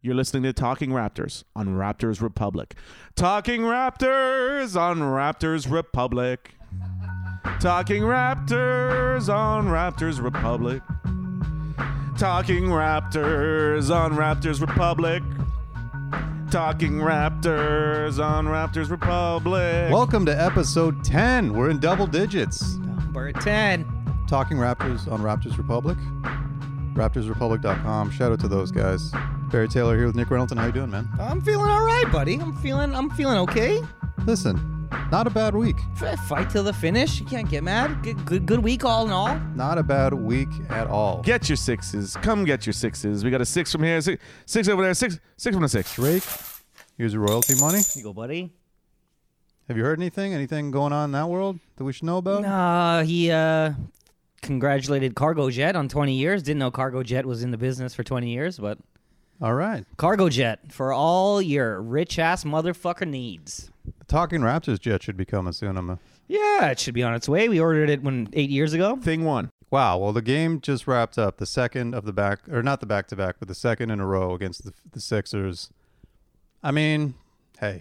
You're listening to Talking Raptors on Raptors Republic. Talking Raptors on Raptors Republic. Talking Raptors on Raptors Republic. Talking Raptors on Raptors Republic. Talking Raptors on Raptors Republic. Welcome to episode 10. We're in double digits. Number 10. Talking Raptors on Raptors Republic. RaptorsRepublic.com. Shout out to those guys. Barry Taylor here with Nick Reynolds. How you doing, man? I'm feeling all right, buddy. I'm feeling okay. Listen, not a bad week. Fight till the finish. You can't get mad. Good week all in all. Not a bad week at all. Get your sixes. Come get your sixes. We got a six from here, six over there, six from the six. Drake, here's your royalty money. Here you go, buddy. Have you heard anything? Anything going on in that world that we should know about? Nah, he congratulated Cargo Jet on 20 years. Didn't know Cargo Jet was in the business for 20 years, but All right. Cargo Jet for all your rich-ass motherfucker needs. The Talking Raptors jet should be coming soon. Yeah, it should be on its way. We ordered it 8 years ago. Thing one. Wow. Well, the game just wrapped up. The second of the back, or not the back-to-back, but the second in a row against the Sixers. I mean, hey.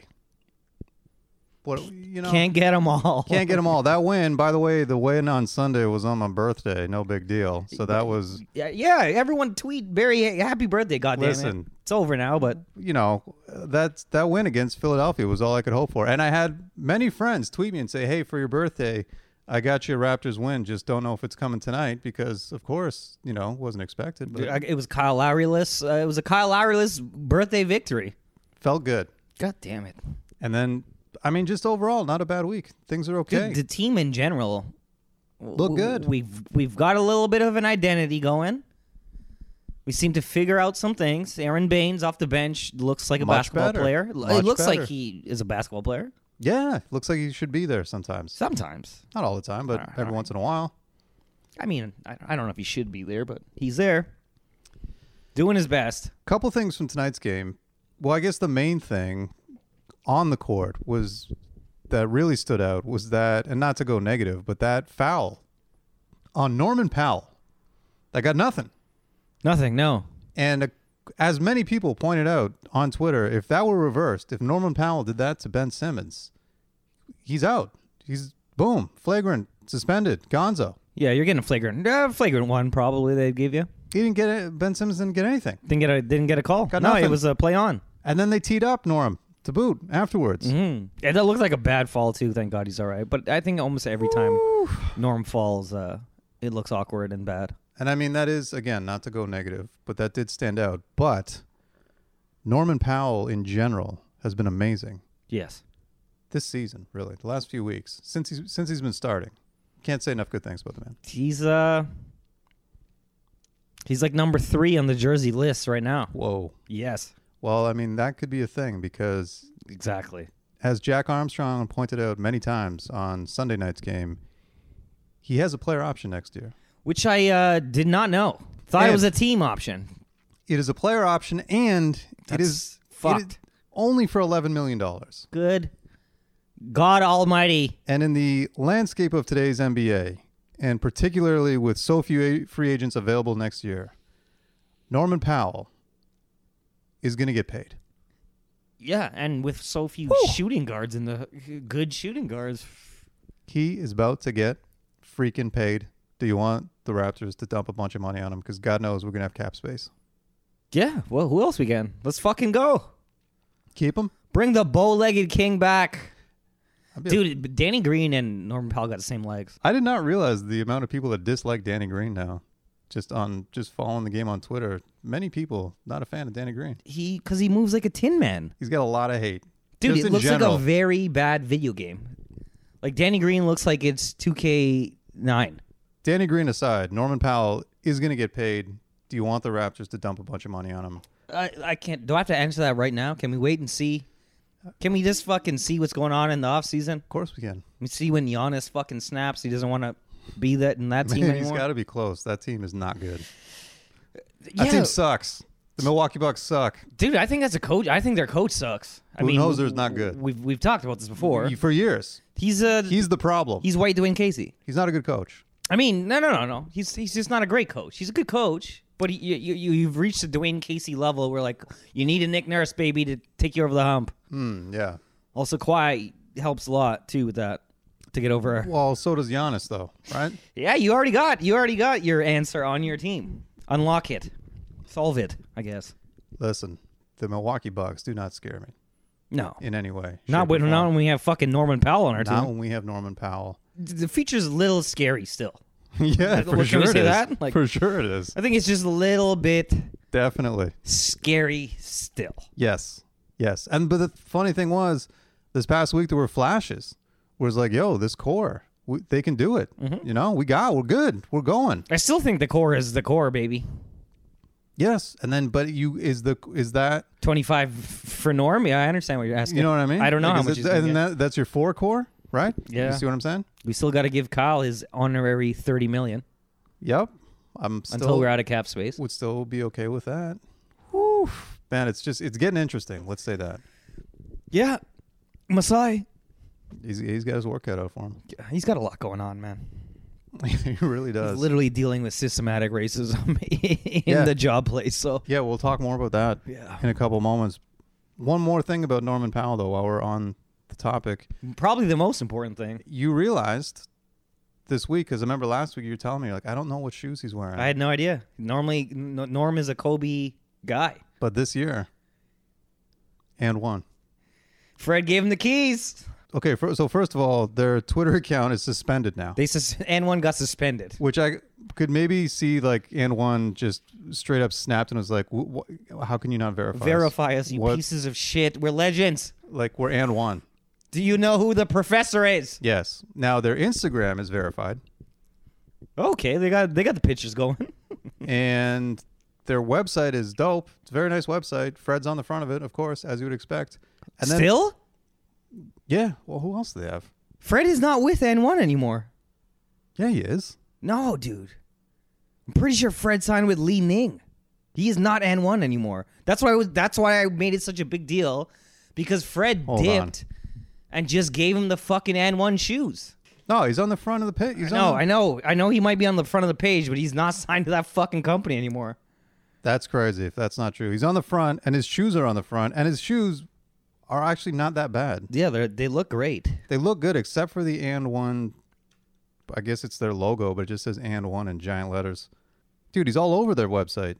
What, you know, Can't get them all. Can't get them all. That win, by the way, the win on Sunday was on my birthday. No big deal. So that was, Yeah, everyone tweet Barry happy birthday, goddammit. Listen. It's over now, but you know, that win against Philadelphia was all I could hope for. And I had many friends tweet me and say, hey, for your birthday, I got you a Raptors win. Just don't know if it's coming tonight because, of course, you know, wasn't expected. But it was Kyle Lowry-less. It was a Kyle Lowry-less birthday victory. felt good. God damn it. And then, I mean, just overall, not a bad week. Things are okay. Dude, the team in general Look good. We've got a little bit of an identity going. We seem to figure out some things. Aaron Baines off the bench looks like a Much basketball better. player. Much It looks better. like he is a basketball player. Yeah, looks like he should be there sometimes. Sometimes. Not all the time, but every once in a while. I mean, I don't know if he should be there, but he's there. Doing his best. Couple things from tonight's game. Well, I guess the main thing on the court was that really stood out was that, and not to go negative, but that foul on Norman Powell. That got nothing. Nothing, no. And as many people pointed out on Twitter, if that were reversed, if Norman Powell did that to Ben Simmons, he's out. He's, boom, flagrant, suspended, gonzo. Yeah, you're getting a flagrant one probably they'd give you. He didn't get it. Ben Simmons didn't get anything. Didn't get a call. Got no, nothing. it was a play on. And then they teed up Norm to boot afterwards. Mm-hmm. Yeah, that looked like a bad fall too. Thank God he's all right. But I think almost every time Norm falls, it looks awkward and bad. And I mean, that is, again, not to go negative, but that did stand out. But Norman Powell in general has been amazing Yes. this season, really. The last few weeks, since he's been starting. Can't say enough good things about the man. He's like number 3 on the jersey list right now. Whoa. Yes. Well, I mean, that could be a thing because, Exactly. as Jack Armstrong pointed out many times on Sunday night's game, he has a player option next year. Which I did not know. Thought it was a team option. It is a player option, and it is fucked. Only for $11 million. Good God Almighty. And in the landscape of today's NBA, and particularly with so few free agents available next year, Norman Powell is going to get paid. Yeah, and with so few shooting guards in the good shooting guards. He is about to get freaking paid. Do you want the Raptors to dump a bunch of money on him? Because God knows we're going to have cap space. Yeah, well, who else we can? Let's fucking go. Keep him. Bring the bow-legged king back. Dude, Danny Green and Norman Powell got the same legs. I did not realize the amount of people that dislike Danny Green now. Just following the game on Twitter. Many people not a fan of Danny Green. Because he moves like a tin man. He's got a lot of hate. Dude, Just it in looks general. like a very bad video game. Like Danny Green looks like it's 2K9. Danny Green aside, Norman Powell is going to get paid. Do you want the Raptors to dump a bunch of money on him? I can't. Do I have to answer that right now? Can we wait and see? Can we just fucking see what's going on in the offseason? Of course we can. We see when Giannis fucking snaps. He doesn't want to be that in that team He's anymore. got to be close. That team is not good. Yeah. That team sucks. The Milwaukee Bucks suck. Dude, I think that's a coach. I think their coach sucks. Budenholzer's not good. We've talked about this before. For years. He's the problem. He's white Dwayne Casey. He's not a good coach. I mean, no. He's just not a great coach. He's a good coach. But you've reached the Dwayne Casey level where, like, you need a Nick Nurse, baby, to take you over the hump. Yeah. Also, Kawhi helps a lot, too, with that, to get over. Well, so does Giannis, though, right? Yeah, you already got your answer on your team. Unlock it. Solve it, I guess. Listen, the Milwaukee Bucks do not scare me No. in any way. Not shape, or when form. we have fucking Norman Powell on our Not team. when we have Norman Powell. The feature's a little scary still. Yeah, Can for we sure say it is. that? Like- For sure it is. I think it's just a little bit Definitely. scary still. Yes. But the funny thing was, this past week there were flashes. Where it's like, yo, this core, they can do it. Mm-hmm. You know, we're good. We're going. I still think the core is the core, baby. Yes. And then, but is that 25 for Norm? Yeah, I understand what you're asking. you know what I mean? I don't know Like, how is much it- he's gonna and get. that's your 4 core, right? Yeah. You see what I'm saying? We still got to give Kyle his honorary $30 million Yep. I'm still until we're out of cap space. would still be okay with that. Whew. Man, it's getting interesting. Let's say that. Yeah, Masai. He's got his work cut out for him. He's got a lot going on, man. He really does. He's literally dealing with systematic racism in Yeah. the job place. So Yeah, we'll talk more about that yeah, in a couple moments. One more thing about Norman Powell, though, while we're on the topic. probably the most important thing. You realized this week, because I remember last week you were telling me, like, I don't know what shoes he's wearing. I had no idea. Normally, Norm is a Kobe guy. But this year, and one. Fred gave him the keys. Okay, so first of all, their Twitter account is suspended now, And one got suspended. which I could maybe see, like, and one just straight up snapped and was like, how can you not verify us?" Verify us, you What- pieces of shit. We're legends. Like, we're and one. Do you know who the professor is? Yes. Now, their Instagram is verified, Okay, they got the pictures going. and their website is dope. It's a very nice website. Fred's on the front of it, of course, as you would expect. And then, Still, yeah. Well, who else do they have? Fred is not with N1 anymore. Yeah, he is. No, dude. I'm pretty sure Fred signed with Li Ning. He is not N1 anymore. That's why I made it such a big deal, because Fred Hold dipped and just gave him the fucking N1 shoes. No, he's on the front of the page. I know he might be on the front of the page, but he's not signed to that fucking company anymore. That's crazy if that's not true. He's on the front, and his shoes are on the front, and his shoes are actually not that bad. Yeah, they look great. They look good, except for the and one. I guess it's their logo, but it just says and one in giant letters. Dude, he's all over their website.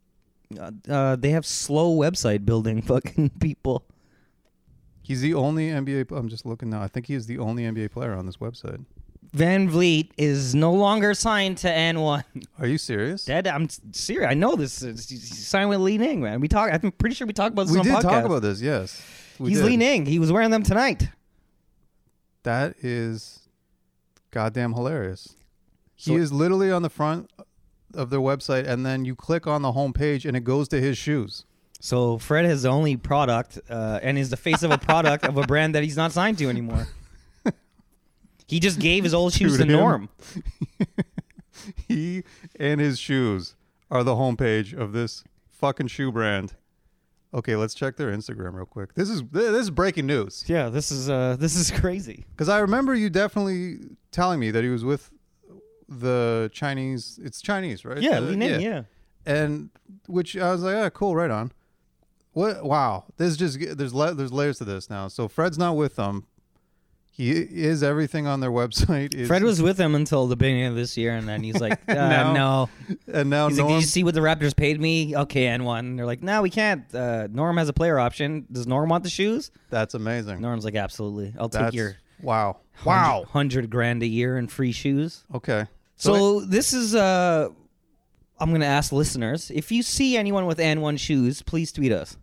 They have slow website building fucking people. He's the only NBA. I'm just looking now. I think he is the only NBA player on this website. Van Vliet is no longer signed to N1. Are you serious? Dad, I'm serious. I know this. He's signed with Li Ning, man. I'm pretty sure we talked about this We on did podcast. talk about this. Yes, He's did. Li Ning. He was wearing them tonight. That is goddamn hilarious. He So- is literally on the front of their website, and then you click on the home page, and it goes to his shoes. So Fred has the only product and is the face of a product of a brand that he's not signed to anymore. He just gave his old shoes Dude, to him. Norm. He and his shoes are the homepage of this fucking shoe brand. Okay, let's check their Instagram real quick. This is breaking news. Yeah, this is crazy. Because I remember you definitely telling me that he was with the Chinese. It's Chinese, right? Yeah, Li Ning, yeah. And which I was like, yeah, cool, right on. What? Wow, there's layers to this now. So Fred's not with them. He is everything on their website. Is, Fred was with him until the beginning of this year, and then he's like, Now- no. and now He's like, Norm. did you see what the Raptors paid me? Okay, N1. And they're like, no, we can't. Norm has a player option. Does Norm want the shoes? That's amazing. Norm's like, absolutely. I'll take That's your wow. 100 grand a year in free shoes. Okay. So this is I'm gonna ask listeners, if you see anyone with N1 shoes, please tweet us.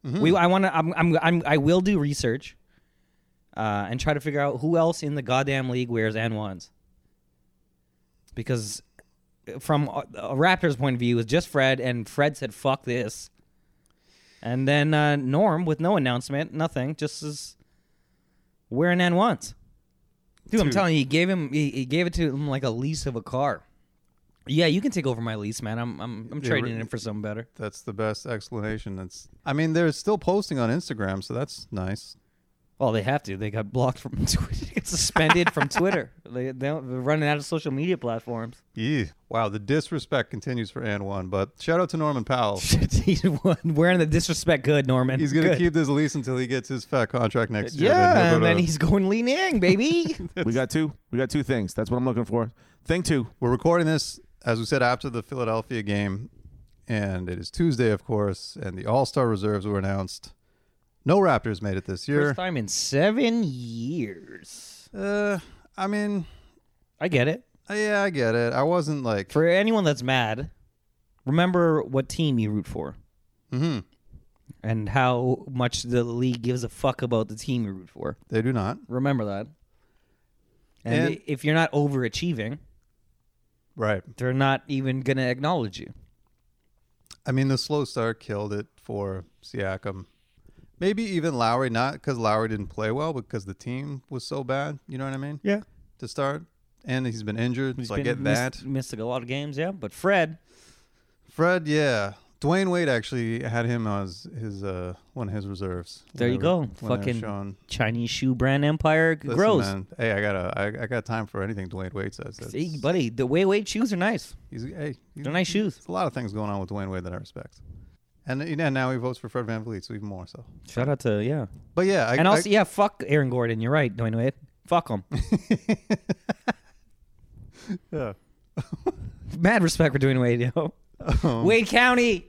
I will do research and try to figure out who else in the goddamn league wears N1s. Because from a Raptors point of view, it's just Fred, and Fred said, fuck this. And then Norm, with no announcement, nothing, just is wearing N1s. Dude, I'm Dude. telling you, he gave it to him like a lease of a car. Yeah, you can take over my lease, man. I'm trading it for something better. That's the best explanation. I mean, they're still posting on Instagram, so that's nice. Well, they have to. They got blocked from Twitter. They got suspended from Twitter. They're running out of social media platforms. Yeah. Wow, the disrespect continues for and one. But shout out to Norman Powell. He's wearing the disrespect good, Norman. He's going to Good. keep this lease until he gets his fat contract next year. Yeah, he'll and go then to- he's going Li Ning, baby. We got two things. That's what I'm looking for. Thing two. We're recording this, as we said, after the Philadelphia game. And it is Tuesday, of course. And the All-Star reserves were announced. No Raptors made it this year. First time in 7 years. I mean, I get it. yeah, I get it. I wasn't like... For anyone that's mad, remember what team you root for Mhm. and how much the league gives a fuck about the team you root for. They do not. Remember that. And And- if you're not overachieving, Right. they're not even going to acknowledge you. I mean, the slow start killed it for Siakam. Maybe even Lowry, not because Lowry didn't play well, but because the team was so bad. You know what I mean? Yeah. To start. And he's been injured, He's so I been get that. missed a lot of games, yeah. But Fred, Fred, yeah. Dwayne Wade actually had him as his one of his reserves. There you Whenever- go. when they were Fucking shown. Chinese shoe brand empire Listen, grows. man, hey, I got time for anything Dwayne Wade says. See, buddy, the Wade shoes are nice. He's They're nice shoes. There's a lot of things going on with Dwayne Wade that I respect. And now he votes for Fred VanVleet, so even more so. Shout out to, yeah. But yeah, And also, yeah, fuck Aaron Gordon. You're right, Dwayne Wade. Fuck him. yeah. Mad respect for Dwayne Wade, yo. Wade County.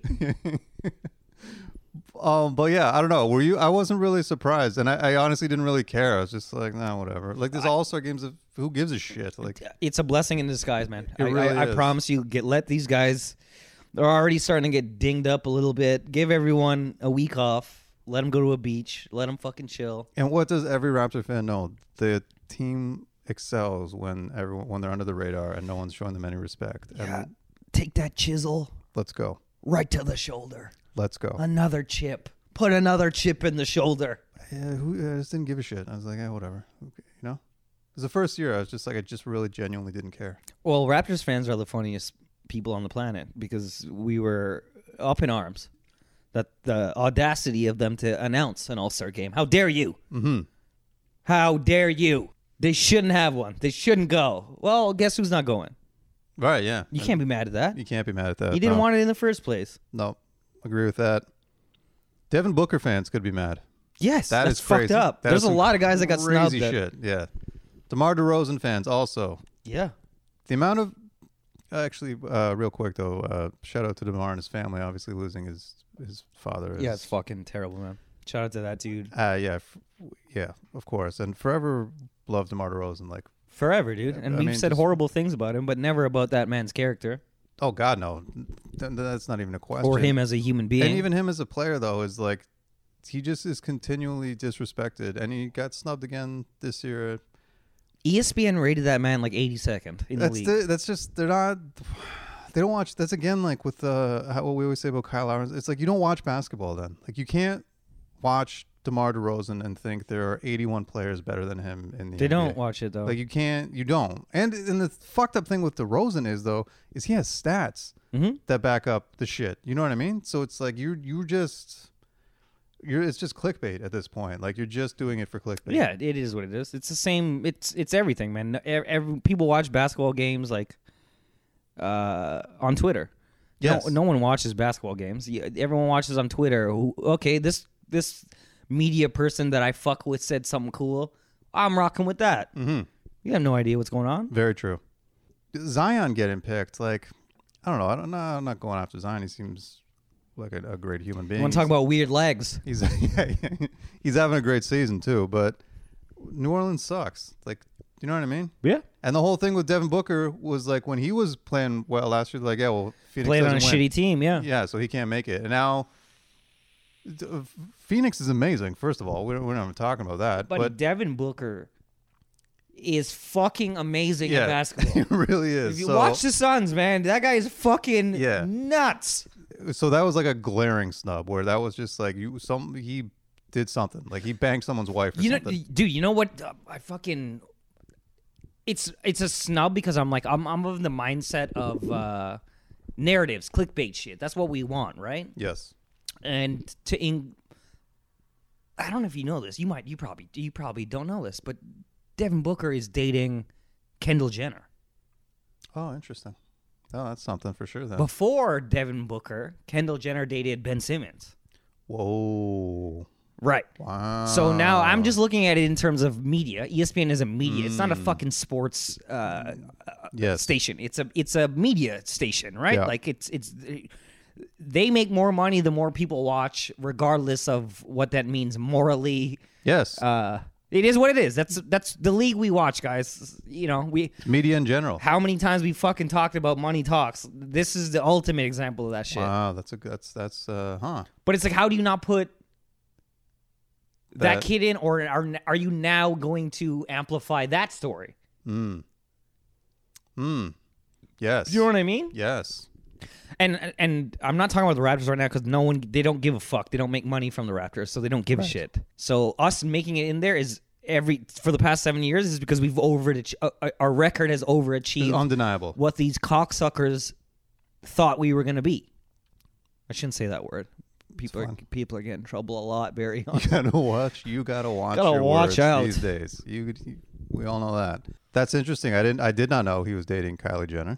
But yeah, I don't know. Were you? I wasn't really surprised, and I honestly didn't really care. I was just like, nah, whatever. Like this All-Star games, who gives a shit? Like, It's a blessing in disguise, man. It really I is. promise you, let these guys. They're already starting to get dinged up a little bit. Give everyone a week off. Let them go to a beach. Let them fucking chill. and what does every Raptor fan know? The team excels when they're under the radar and no one's showing them any respect. Yeah. And Take that chisel let's go. right to the shoulder. Let's go. Another chip. Put another chip in the shoulder. Yeah, I just didn't give a shit. I was like, whatever. Okay, you know, it was the first year. I was just like, I just really genuinely didn't care. Well, Raptors fans are the funniest people on the planet because we were up in arms that the audacity of them to announce an All-Star game. How dare you? Mm-hmm. How dare you? They shouldn't have one. They shouldn't go. Well, guess who's not going? Right? Yeah. You can't be mad at that. You can't be mad at that. You didn't no. want it in the first place. No, agree with that. Devin Booker fans could be mad. Yes, That that's is fucked crazy. up. That There's is a some lot of guys that got snubbed. crazy shit. Yeah. DeMar DeRozan fans also. Yeah. The amount of actually, real quick though, shout out to DeMar and his family. Obviously losing his father. Yeah, it's fucking terrible, man. Shout out to that dude. Yeah, of course, and forever love DeMar DeRozan. Like, Forever, dude. And I we've mean, said just- horrible things about him, but never about that man's character oh God, no, that's not even a question. or him as a human being. And even him as a player though is like, he just is continually disrespected, and he got snubbed again this year. ESPN rated that man like 82nd in the league. That's just they don't watch. That's again like with what we always say about Kyle Lowry. It's like you don't watch basketball then. Like you can't watch DeMar DeRozan and think there are 81 players better than him in the They NBA. don't watch it though. Like you don't. And the fucked up thing with DeRozan is though is he has stats Mhm. that back up the shit. You know what I mean? So it's like it's just clickbait at this point. Like you're just doing it for clickbait. Yeah, it is what it is. It's the same. It's everything, man. People watch basketball games like on Twitter. Yes. No one watches basketball games. Everyone watches on Twitter. Okay, this media person that I fuck with said something cool. I'm rocking with that. Mm-hmm. You have no idea what's going on. Very true. Zion getting picked, like, I don't know. I'm not going after Zion. He seems like a great human being. You want to talk about weird legs? He's he's having a great season too, but New Orleans sucks. Like, you know what I mean? Yeah. And the whole thing with Devin Booker was like when he was playing well last year, like, yeah, well, Phoenix Played on a doesn't win. shitty team, yeah. Yeah, so he can't make it. And now Phoenix is amazing. First of all, we're not even talking about that, But Devin Booker is fucking amazing yeah, at basketball. it really is. If you So- watch the Suns, man, that guy is fucking Yeah. nuts. So that was like a glaring snub where that was just like he did something like he banged someone's wife or You know, something. dude. You know what? I fucking. It's a snub because I'm of the mindset of narratives, clickbait shit. That's what we want, right? Yes. And I don't know if you know this. You probably don't know this, but Devin Booker is dating Kendall Jenner. Oh, interesting. Oh, that's something for sure then. Before Devin Booker, Kendall Jenner dated Ben Simmons. Whoa. Right. Wow. So now I'm just looking at it in terms of media. ESPN is a media. It's not a fucking sports Yes. station. It's a media station, right? Yeah. Like it's they make more money the more people watch, regardless of what that means morally. Yes. It is what it is. That's the league we watch, guys. You know, Media in general. how many times we fucking talked about money talks. This is the ultimate example of that shit. Wow, that's huh. But it's like, how do you not put that That- kid in, or are you now going to amplify that story? Yes. You know what I mean? Yes. And I'm not talking about the Raptors right now because they don't give a fuck. They don't make money from the Raptors, so they don't give a shit. So us making it in there is for the past 7 years is because we've our record has It's overachieved undeniable. what these cocksuckers thought we were going to be. I shouldn't say that word. People are getting in trouble a lot, Barry. You gotta watch Gotta your watch words out. these days. We all know that. That's interesting. I did not know he was dating Kylie Jenner.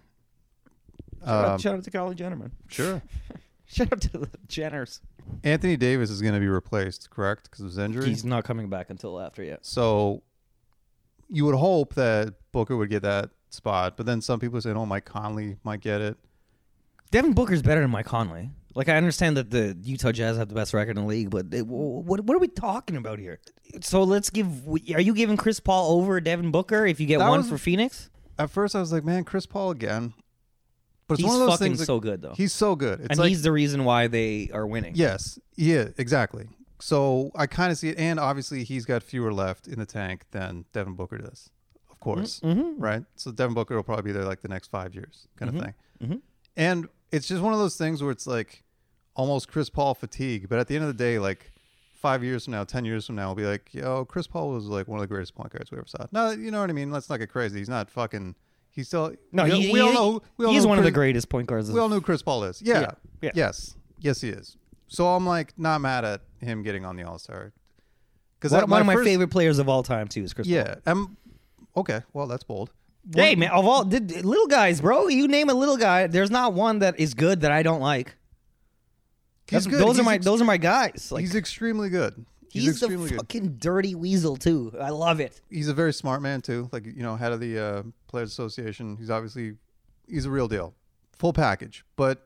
Shout out to Kylie Jenner, man. Sure. Shout out to the Jenners. Anthony Davis is going to be replaced, correct? Because of his injury. He's not coming back until after yet. So you would hope that Booker would get that spot, but then some people say, "Oh, Mike Conley might get it." Devin Booker's better than Mike Conley. Like, I understand that the Utah Jazz have the best record in the league, but what are we talking about here? So are you giving Chris Paul over Devin Booker if you get one for Phoenix? At first, I was like, "Man, Chris Paul again." But it's He's one of those fucking things that- so good, though. He's so good. It's And like, he's the reason why they are winning. yes, yeah, exactly. So I kind of see it, and obviously he's got fewer left in the tank than Devin Booker does, of course, right? So Devin Booker will probably be there like the next 5 years, kind of thing. And it's just one of those things where it's like almost Chris Paul fatigue. But at the end of the day, like 5 years from now, 10 years from now, we'll be like, yo, Chris Paul was like one of the greatest point guards we ever saw. No, you know what I mean? Let's not get crazy. He's not fucking. He's still. No, we all know. He's one of the Chris- greatest point guards. We all know who Chris Paul is. Yeah. Yeah. Yes, he is. So I'm like not mad at him getting on the All-Star. Because one of my favorite players of all time, too, is Chris Paul. Yeah. Okay. Well, that's bold. Hey, man, of all little guys, bro, you name a little guy, there's not one that is good that I don't like. He's good. Those are my guys. Like, He's extremely good. he's extremely the fucking dirty weasel too. I love it. He's a very smart man too. Like head of the Players Association. He's a real deal, full package. But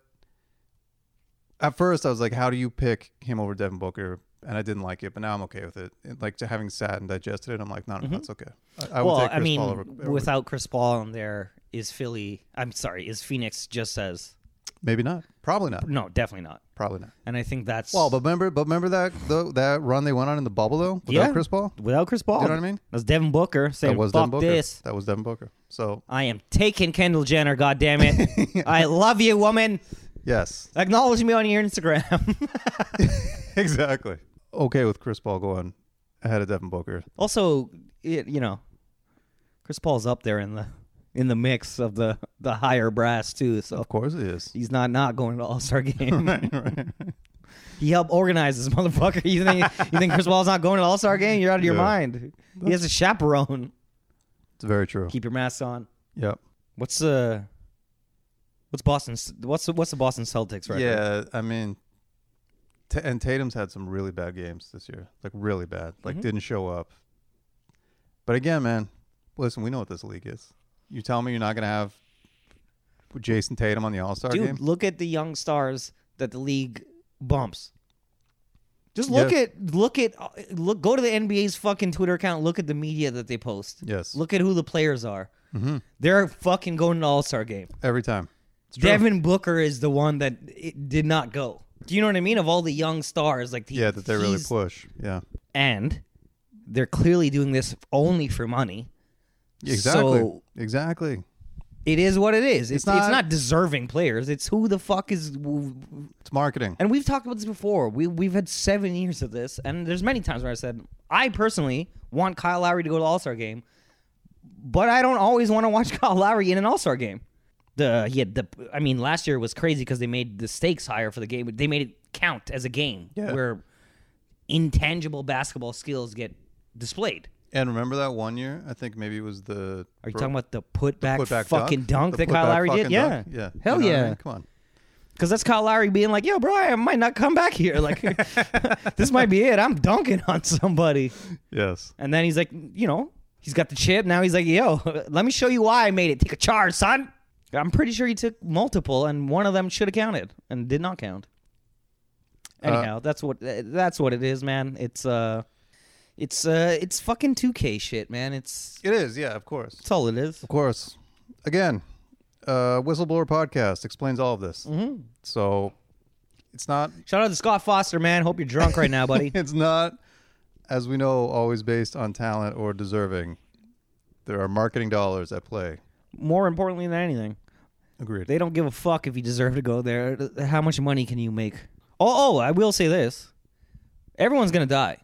at first, I was like, how do you pick him over Devin Booker? And I didn't like it, but now I'm okay with it. Like having sat and digested it, I'm like, no, that's okay. I would take Chris Paul over. Without Chris Paul on there, is Phoenix just as Maybe not. Probably not. no, definitely not. Probably not. And I think that's Well, but remember that run they went on in the bubble though without Chris Paul. Without Chris Paul, You know what I mean? That's Devin Booker saying, That was "Fuck Devin Booker. this." That was Devin Booker. So I am taking Kendall Jenner. God damn it! I love you, woman. yes, Acknowledge me on your Instagram. exactly. Okay with Chris Paul going ahead of Devin Booker. Also, Chris Paul's up there in the mix of the higher brass too. So Of course it is. he's not going to the All-Star game. right. He helped organize this motherfucker. You think Chris Paul's not going to the All-Star game? You're out of your Yeah. mind. He has a chaperone. It's very true. Keep your mask on. Yep. What's Boston's? What's the Boston Celtics record? Yeah, I mean, and Tatum's had some really bad games this year, like really bad, like didn't show up. But again, man, listen, we know what this league is. You tell me you're not gonna have Jason Tatum on the All-Star Dude, game? look at the young stars that the league bumps. Just Yeah. go to the NBA's fucking Twitter account. Look at the media that they post. Yes. Look at who the players are. They're fucking going to the All-Star game. Every time. It's true. Devin Booker is the one that it did not go. Do you know what I mean? Of all the young stars, like Yeah, that they really push. Yeah. and they're clearly doing this only for money. Exactly. So exactly. it is what it is. It's not- not deserving players. It's who the fuck is. It's marketing. And we've talked about this before. We've had 7 years of this, and there's many times where I said I personally want Kyle Lowry to go to the All-Star game, but I don't always want to watch Kyle Lowry in an All-Star game. Last year was crazy because they made the stakes higher for the game. They made it count as a game. Yeah. Where intangible basketball skills get displayed. And remember that one year? I think maybe it was the. Are you talking about the putback putback fucking dunk The that Kyle putback Lowry did? fucking Yeah. dunk? Yeah. Hell You know what I yeah. mean? Come on. Because that's Kyle Lowry being like, yo, bro, I might not come back here. Like, this might be it. I'm dunking on somebody. Yes. And then he's like, you know, he's got the chip. Now he's like, yo, let me show you why I made it. Take a charge, son. I'm pretty sure he took multiple, and one of them should have counted and did not count. Anyhow, that's what it is, man. It's fucking 2K shit, man. It is, yeah, of course. That's all it is. Of course. Again, Whistleblower Podcast explains all of this. Mm-hmm. So it's not. Shout out to Scott Foster, man. Hope you're drunk right now, buddy. It's not, as we know, always based on talent or deserving. There are marketing dollars at play. More importantly than anything, Agreed. they don't give a fuck if you deserve to go there. How much money can you make? Oh, I will say this. Everyone's going to die.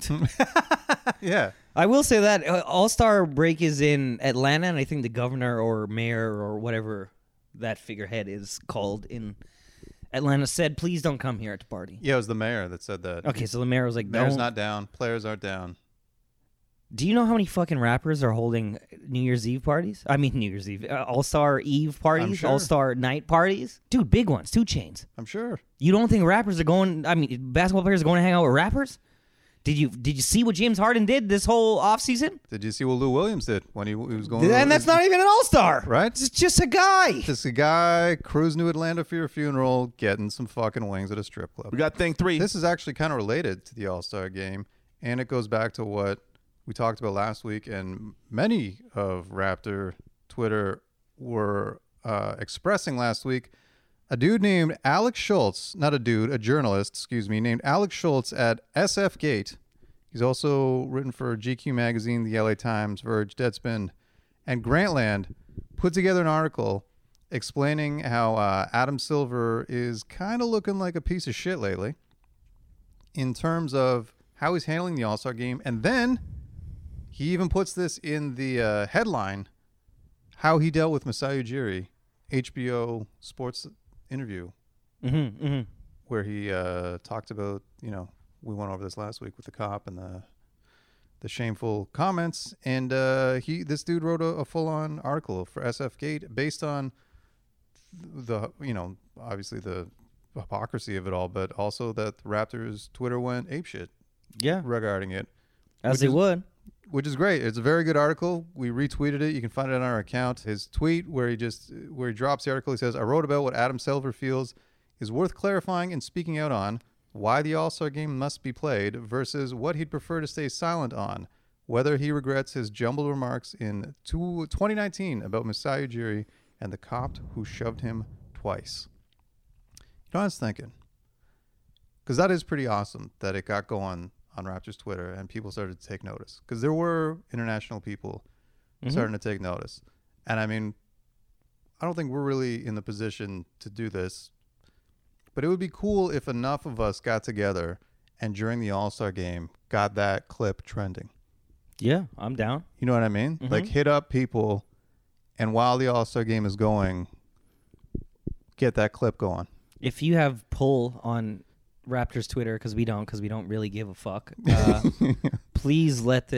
Yeah. I will say that All-Star break is in Atlanta, and I think the governor or mayor or whatever that figurehead is called in Atlanta said, please don't come here at the party. Yeah, it was the mayor that said that. Okay, so the mayor was like, Mayor's don't. not down. Players aren't down. Do you know how many fucking rappers are holding New Year's Eve parties? I mean, New Year's Eve. All-Star Eve parties? sure. All-Star night parties? Dude, big ones. 2 Chainz. I'm sure. You don't think rappers are going... I mean, basketball players are going to hang out with rappers? Did you see what James Harden did this whole offseason? Did you see what Lou Williams did when he was going? And that's not even an all-star. Right? It's just a guy. Just a guy cruising to Atlanta for your funeral, getting some fucking wings at a strip club. We got thing 3. This is actually kind of related to the All-Star game, and it goes back to what we talked about last week, and many of Raptor Twitter were expressing last week. A dude named Alex Schultz, not a dude, a journalist, excuse me, named Alex Schultz at SF Gate. He's also written for GQ Magazine, the LA Times, Verge, Deadspin, and Grantland, put together an article explaining how Adam Silver is kind of looking like a piece of shit lately in terms of how he's handling the All-Star game. And then he even puts this in the headline, how he dealt with Masai Ujiri, HBO Sports interview, where he talked about, you know, we went over this last week with the cop and the shameful comments, and this dude wrote a full-on article for SF Gate based on the, you know, obviously the hypocrisy of it all, but also that the Raptors Twitter went apeshit regarding it, As they would. which is great. It's a very good article. We retweeted it. You can find it on our account. His tweet where he drops the article, he says, I wrote about what Adam Silver feels is worth clarifying and speaking out on, why the All-Star game must be played versus what he'd prefer to stay silent on, whether he regrets his jumbled remarks in 2019 about Masai Ujiri and the cop who shoved him twice. You know what I was thinking? Because that is pretty awesome that it got going on Raptors Twitter and people started to take notice. Because there were international people starting to take notice. And I mean, I don't think we're really in the position to do this, but it would be cool if enough of us got together and during the All-Star game got that clip trending. Yeah, I'm down. You know what I mean? Like hit up people, and while the All-Star game is going, get that clip going. If you have pull on Raptors Twitter, because we don't really give a fuck, please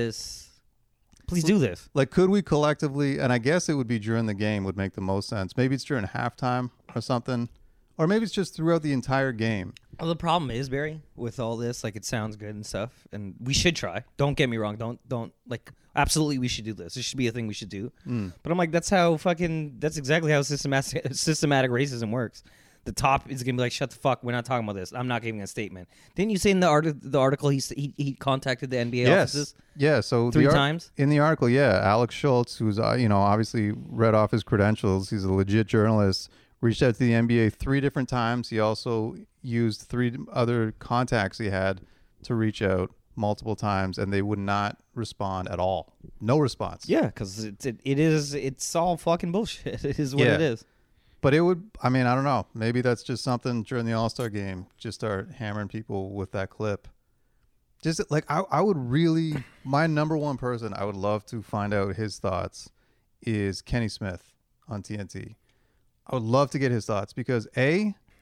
do this. Like, could we collectively, and I guess it would be during the game would make the most sense. Maybe it's during halftime or something. Or maybe it's just throughout the entire game. Well, the problem is, Barry, with all this, like, it sounds good and stuff, and we should try. Don't get me wrong. Don't like, absolutely we should do this. This should be a thing we should do. But I'm like, that's exactly how systematic racism works. The top is going to be like, shut the fuck, we're not talking about this. I'm not giving a statement. Didn't you say in the article he contacted the NBA offices? Yeah, so 3 times? In the article, yeah, Alex Schultz, who's, obviously read off his credentials, he's a legit journalist, reached out to the NBA 3 different times. He also used 3 other contacts he had to reach out multiple times, and they would not respond at all. No response. Yeah, because it's all fucking bullshit. It is what it is. But it would, I mean, I don't know. Maybe that's just something during the All-Star game. Just start hammering people with that clip. Just like, I would really, my number one person I would love to find out his thoughts is Kenny Smith on TNT. I would love to get his thoughts because A,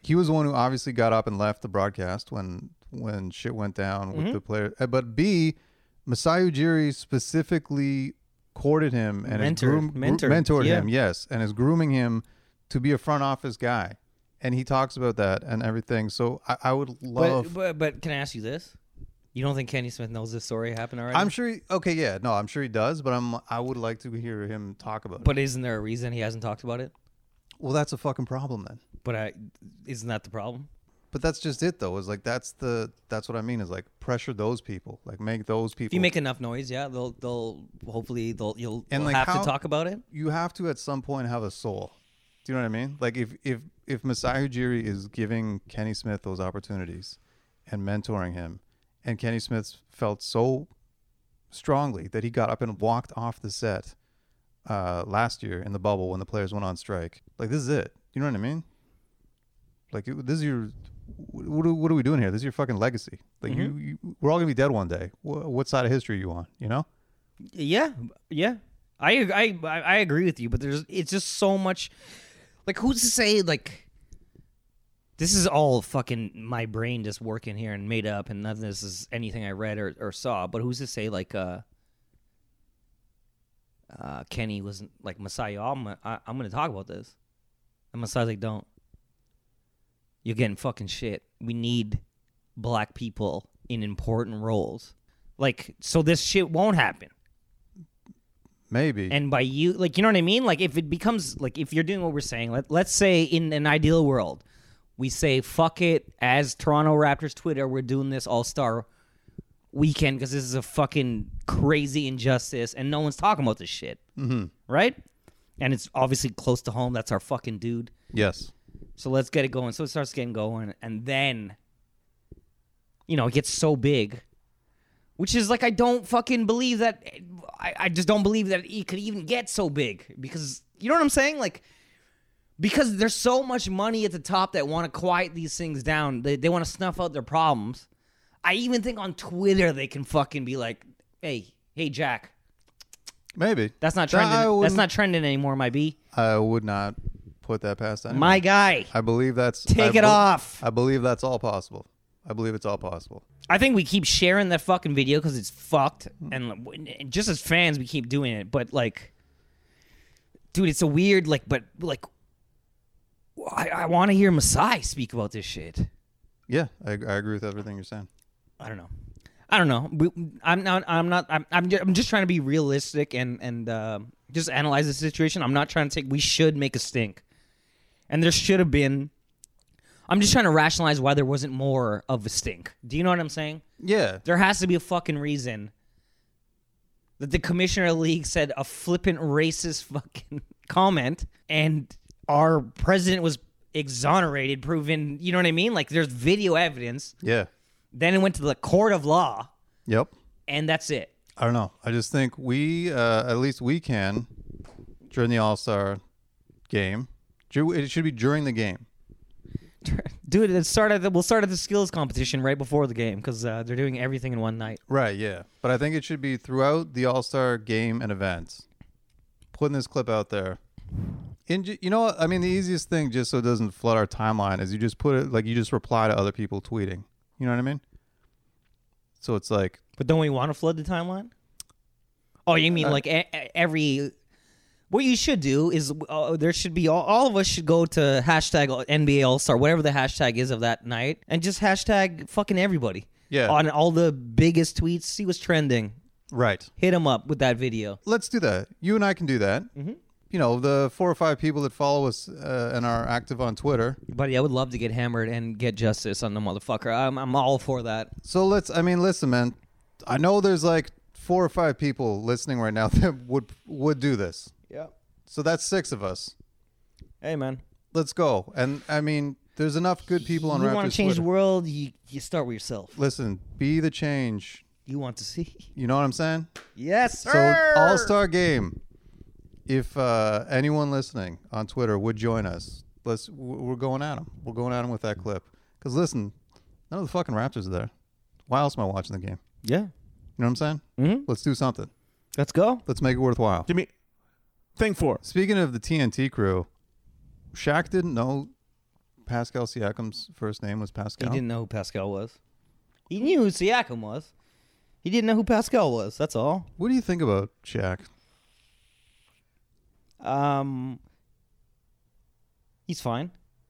he was the one who obviously got up and left the broadcast when shit went down with the player. But B, Masai Ujiri specifically courted him and mentored him, yes, and is grooming him to be a front office guy. And he talks about that and everything. So I would love... But can I ask you this? You don't think Kenny Smith knows this story happened already? I'm sure I'm sure he does, but I would like to hear him talk about it. But isn't there a reason he hasn't talked about it? Well, that's a fucking problem then. But isn't that the problem? But that's just it, though. Is like that's what I mean. Is like pressure those people, like make those people. If you make enough noise, yeah, they'll hopefully you'll like have to talk about it. You have to at some point have a soul. Do you know what I mean? Like if Masai Ujiri is giving Kenny Smith those opportunities and mentoring him, and Kenny Smith felt so strongly that he got up and walked off the set last year in the bubble when the players went on strike. Like, this is it. You know what I mean? Like, this is your... What are we doing here? This is your fucking legacy. Like, we're all gonna be dead one day. What side of history are you on? You know? Yeah. I agree with you, but it's just so much. Like, who's to say? Like, this is all fucking my brain just working here and made up, and none of this is anything I read or saw. But who's to say? Like, Kenny was like, Masai, I'm gonna talk about this, and Masai's like, don't. You're getting fucking shit. We need black people in important roles. Like, so this shit won't happen. Maybe. And by you, like, you know what I mean? Like, if it becomes, like, if you're doing what we're saying, let's say in an ideal world, we say, fuck it, as Toronto Raptors Twitter, we're doing this All-Star weekend because this is a fucking crazy injustice and no one's talking about this shit. Mm-hmm. Right? And it's obviously close to home. That's our fucking dude. Yes. So let's get it going. So it starts getting going, and then, you know, it gets so big, which is like, I don't fucking believe that. I just don't believe that it could even get so big because, you know what I'm saying? Like, because there's so much money at the top that want to quiet these things down. They want to snuff out their problems. I even think on Twitter they can fucking be like, hey, Jack. Maybe. That's not trending. That's not trending anymore, my B. I would not put that past anyone. My guy. I believe that's... Take it off. I believe that's all possible. I believe it's all possible. I think we keep sharing that fucking video because it's fucked. And just as fans, we keep doing it. But, like, dude, it's a weird, like, but, like, I want to hear Masai speak about this shit. Yeah, I agree with everything you're saying. I don't know. I'm just trying to be realistic and just analyze the situation. I'm not trying to we should make a stink. And there should have been. I'm just trying to rationalize why there wasn't more of a stink. Do you know what I'm saying? Yeah. There has to be a fucking reason that the commissioner of the league said a flippant racist fucking comment and our president was exonerated, proven, you know what I mean? Like, there's video evidence. Yeah. Then it went to the court of law. Yep. And that's it. I don't know. I just think we, at least we can, during the All-Star game. It should be during the game. Dude, we'll start at the skills competition right before the game because they're doing everything in one night. Right, yeah. But I think it should be throughout the All-Star game and events. Putting this clip out there. You know what? I mean, the easiest thing, just so it doesn't flood our timeline, is you just put it, like, you just reply to other people tweeting. You know what I mean? So it's like... But don't we want to flood the timeline? Oh, you mean like every... What you should do is there should be... All of us should go to hashtag NBA All-Star, whatever the hashtag is of that night, and just hashtag fucking everybody. Yeah. On all the biggest tweets, see what's trending. Right. Hit them up with that video. Let's do that. You and I can do that. Mm-hmm. You know, the 4 or 5 people that follow us and are active on Twitter. Buddy, I would love to get hammered and get justice on the motherfucker. I'm all for that. So listen, man. I know there's like 4 or 5 people listening right now that would do this. Yeah. So that's 6 of us. Hey, man. Let's go. And I mean, there's enough good people on Raptors You want to change Twitter. the world, you start with yourself. Listen, be the change you want to see. You know what I'm saying? Yes, sir. So All-Star game. If anyone listening on Twitter would join us, we're going at them. We're going at them with that clip. Because listen, none of the fucking Raptors are there. Why else am I watching the game? Yeah. You know what I'm saying? Mm-hmm. Let's do something. Let's go. Let's make it worthwhile. Give me thing 4. Speaking of the TNT crew, Shaq didn't know Pascal Siakam's first name was Pascal? He didn't know who Pascal was. He knew who Siakam was. He didn't know who Pascal was. That's all. What do you think about Shaq? He's fine.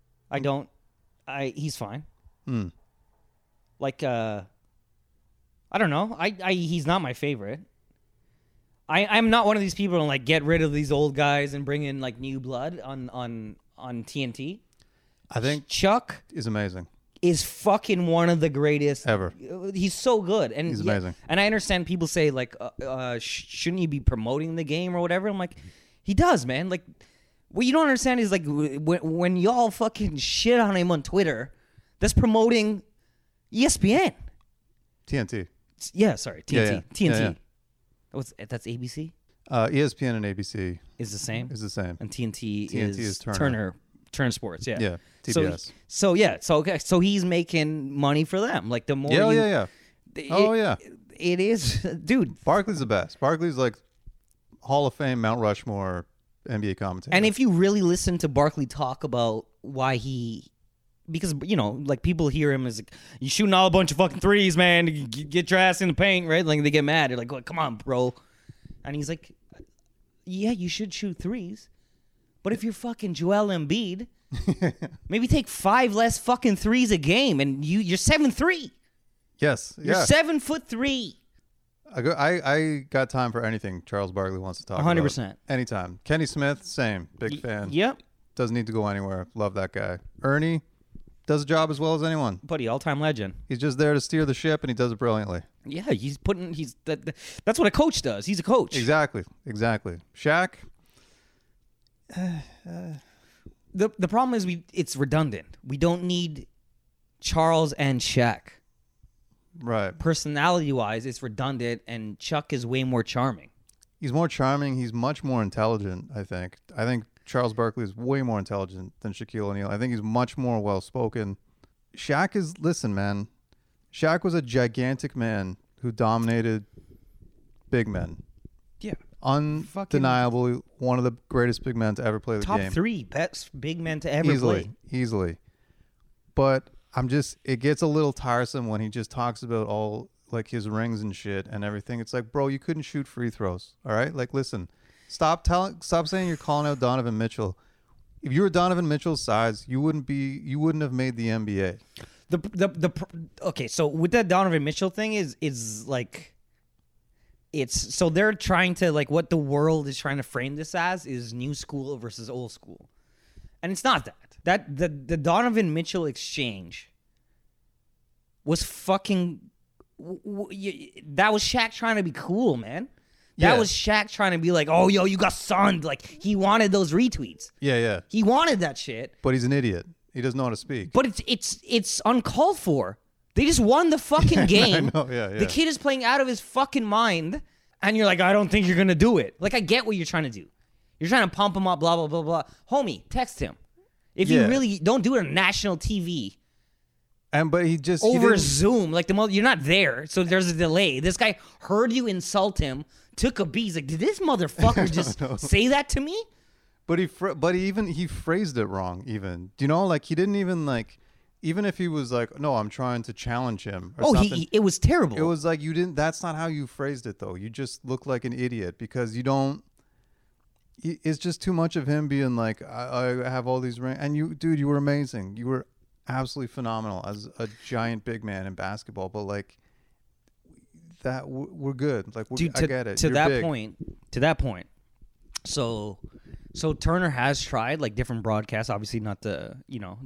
He's fine. Hmm. Like, I don't know. He's not my favorite. I'm not one of these people to like get rid of these old guys and bring in like new blood on TNT. I think Chuck is amazing. Is fucking one of the greatest Ever. He's so good, and He's amazing. And I understand people say like, shouldn't he be promoting the game or whatever? I'm like, he does, man. Like, what you don't understand is like when y'all fucking shit on him on Twitter, that's promoting ESPN. TNT. Yeah, sorry, TNT. Yeah, yeah. TNT. Yeah, yeah. That's ABC. ESPN and ABC Is the same. is the same. And TNT is Turner Sports. Yeah. Yeah, TBS. So he's making money for them. Like the more. Yeah. It is, dude. Barkley's the best. Barkley's like Hall of Fame, Mount Rushmore, NBA commentator. And if you really listen to Barkley talk about why because like people hear him as like, you shooting all a bunch of fucking threes, man. Get your ass in the paint, right? Like they get mad. They're like, come on, bro. And he's like, yeah, you should shoot threes. But if you're fucking Joel Embiid, maybe take 5 less fucking threes a game, and you're 7'3". Yes, You're yeah. 7'3". I got time for anything Charles Barkley wants to talk 100%. about. Anytime. Kenny Smith, same. Big fan. Yep. Doesn't need to go anywhere. Love that guy. Ernie does a job as well as anyone. Buddy, all-time legend. He's just there to steer the ship, and he does it brilliantly. Yeah, that's what a coach does. He's a coach. Exactly. Shaq. The problem is it's redundant. We don't need Charles and Shaq. Right. Personality-wise, it's redundant, and Chuck is way more charming. He's more charming. He's much more intelligent, I think. I think Charles Barkley is way more intelligent than Shaquille O'Neal. I think he's much more well-spoken. Shaq is, listen, man. Shaq was a gigantic man who dominated big men. Yeah. Undeniably one of the greatest big men to ever play the game. Top 3 best big men to ever play. Easily. But it gets a little tiresome when he just talks about all like his rings and shit and everything. It's like, bro, you couldn't shoot free throws. All right? Like, listen, stop saying you're calling out Donovan Mitchell. If you were Donovan Mitchell's size, you wouldn't have made the NBA. Okay, so with that Donovan Mitchell thing is like, it's so they're trying to like what the world is trying to frame this as is new school versus old school, and it's not that the Donovan Mitchell exchange was fucking that was Shaq trying to be cool, man. That was Shaq trying to be like, oh, yo, you got sunned. Like, he wanted those retweets. Yeah. He wanted that shit. But he's an idiot. He doesn't know how to speak. But it's uncalled for. They just won the fucking game. I know, yeah. The kid is playing out of his fucking mind, and you're like, I don't think you're going to do it. Like, I get what you're trying to do. You're trying to pump him up, blah, blah, blah, blah. Homie, text him. If you really don't do it on national TV. But he just... Over Zoom. Like, you're not there, so there's a delay. This guy heard you insult him, took a beat. He's like, did this motherfucker just say that to me? But he phrased it wrong. Even, do you know? Like, he didn't even like. Even if he was like, no, I'm trying to challenge him. Or something, it was terrible. It was like you didn't. That's not how you phrased it, though. You just look like an idiot because you don't. It's just too much of him being like, I have all these rings, and you were amazing. You were absolutely phenomenal as a giant big man in basketball. But like. That we're good. Like, I get it. To You're that big. point. So Turner has tried like different broadcasts. Obviously, not the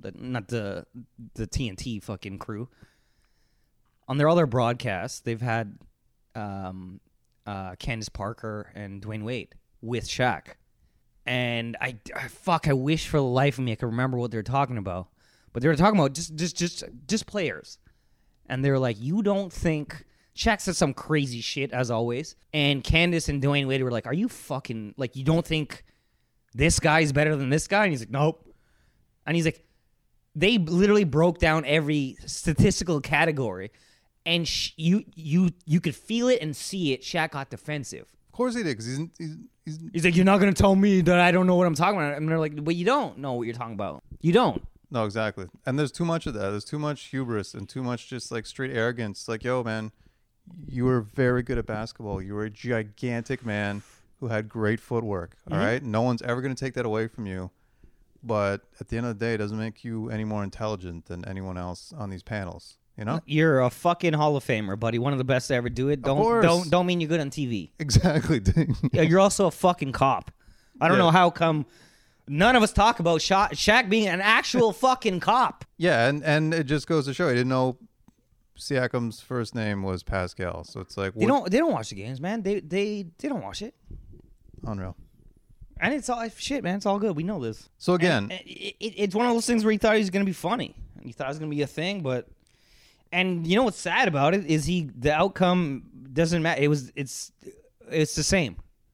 TNT fucking crew. On their other broadcasts, they've had Candace Parker and Dwayne Wade with Shaq, and I wish for the life of me I could remember what they were talking about. But they were talking about just players, and they were like, you don't think. Shaq said some crazy shit, as always. And Candace and Dwayne Wade were like, are you fucking... Like, you don't think this guy's better than this guy? And he's like, nope. And he's like... They literally broke down every statistical category. And you could feel it and see it. Shaq got defensive. Of course he did, because he's like, you're not going to tell me that I don't know what I'm talking about. And they're like, but you don't know what you're talking about. You don't. No, exactly. And there's too much of that. There's too much hubris and too much just like straight arrogance. Like, yo, man, you were very good at basketball. You were a gigantic man who had great footwork. All right. No one's ever going to take that away from you. But at the end of the day, it doesn't make you any more intelligent than anyone else on these panels. You know? You're a fucking Hall of Famer, buddy. One of the best to ever do it. Don't mean you're good on TV. Exactly. Yeah, you're also a fucking cop. I don't know how come none of us talk about Shaq being an actual fucking cop. Yeah, and it just goes to show I didn't know Siakam's first name was Pascal. So it's like they don't watch the games, man. They don't watch it. Unreal. And it's all shit, man. It's all good. We know this. So again, and it's one of those things where he thought he was gonna be funny. He thought it was gonna be a thing, but you know what's sad about it is the outcome doesn't matter. It's the same.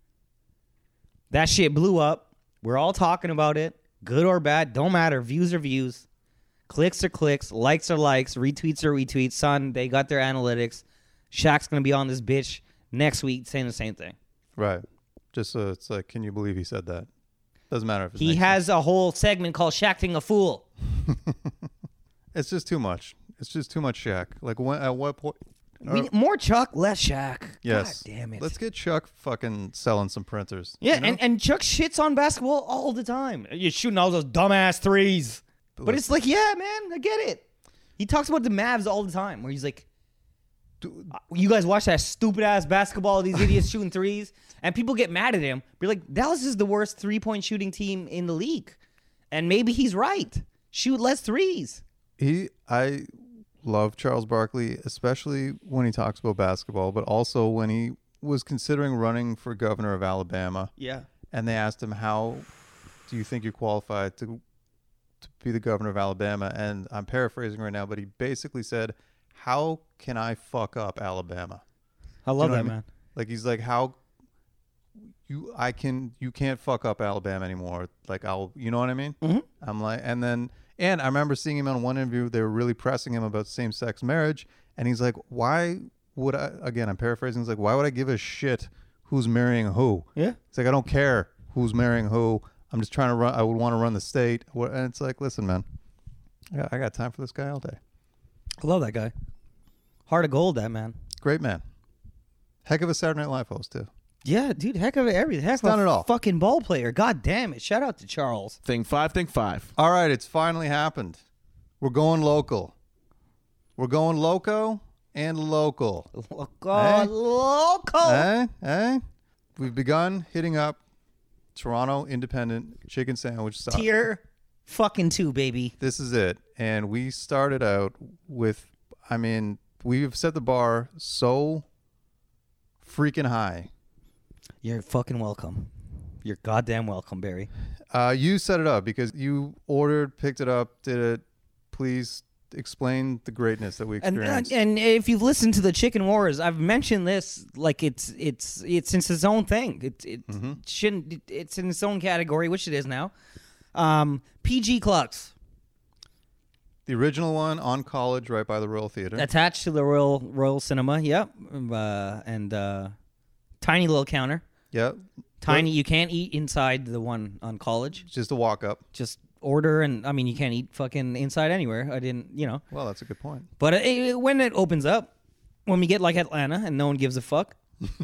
That shit blew up. We're all talking about it. Good or bad, don't matter. Views are views. Clicks are clicks. Likes are likes. Retweets are retweets. Son, they got their analytics. Shaq's going to be on this bitch next week saying the same thing. right. Just so it's like, can you believe he said that? Doesn't matter if He has a whole segment called Shaq Being a Fool. It's just too much. It's just too much Shaq. Like, at what point? More Chuck, less Shaq. Yes. God damn it. Let's get Chuck fucking selling some printers. Yeah, you know? and Chuck shits on basketball all the time. You're shooting all those dumbass threes. But it's like, yeah, man, I get it. He talks about the Mavs all the time, where he's like, you guys watch that stupid-ass basketball, these idiots shooting threes, and people get mad at him. Be like, Dallas is the worst three-point shooting team in the league. And maybe he's right. Shoot less threes. I love Charles Barkley, especially when he talks about basketball, but also when he was considering running for governor of Alabama. Yeah. And they asked him, how do you think you qualify to be the governor of Alabama? And I'm paraphrasing right now, but he basically said, how can I fuck up Alabama? I love that, I mean? man. Like, he's like, you can't fuck up Alabama anymore. Like, you know what I mean? Mm-hmm. I'm like, and I remember seeing him on one interview. They were really pressing him about same-sex marriage. And he's like, why would I, again, I'm paraphrasing. He's like, why would I give a shit who's marrying who? Yeah. It's like, I don't care who's marrying who. I'm just trying to run. I would want to run the state. And it's like, listen, man, I got time for this guy all day. I love that guy. Heart of gold, that man. Great man. Heck of a Saturday Night Live host, too. Yeah, dude, heck of everything. Heck done of it all. Fucking ball player. God damn it. Shout out to Charles. Think five. All right, it's finally happened. We're going local. We're going loco and local. Loco. We've begun hitting up Toronto Independent Chicken Sandwich Stop. Tier fucking 2, baby. This is it. And we started out with, we've set the bar so freaking high. You're fucking welcome. You're goddamn welcome, Barry. You set it up because you ordered, picked it up, did it. Please explain the greatness that we experienced. And if you've listened to the Chicken Wars, I've mentioned this like it's its own thing. It shouldn't. It's in its own category, which it is now. PG Clucks. The original one on College, right by the Royal Theatre. Attached to the Royal Cinema, yep. And tiny little counter. Yep. Tiny. You can't eat inside the one on College. Just a walk up. Just order, and you can't eat fucking inside anywhere. I didn't, Well, that's a good point. But when it opens up, when we get like Atlanta and no one gives a fuck.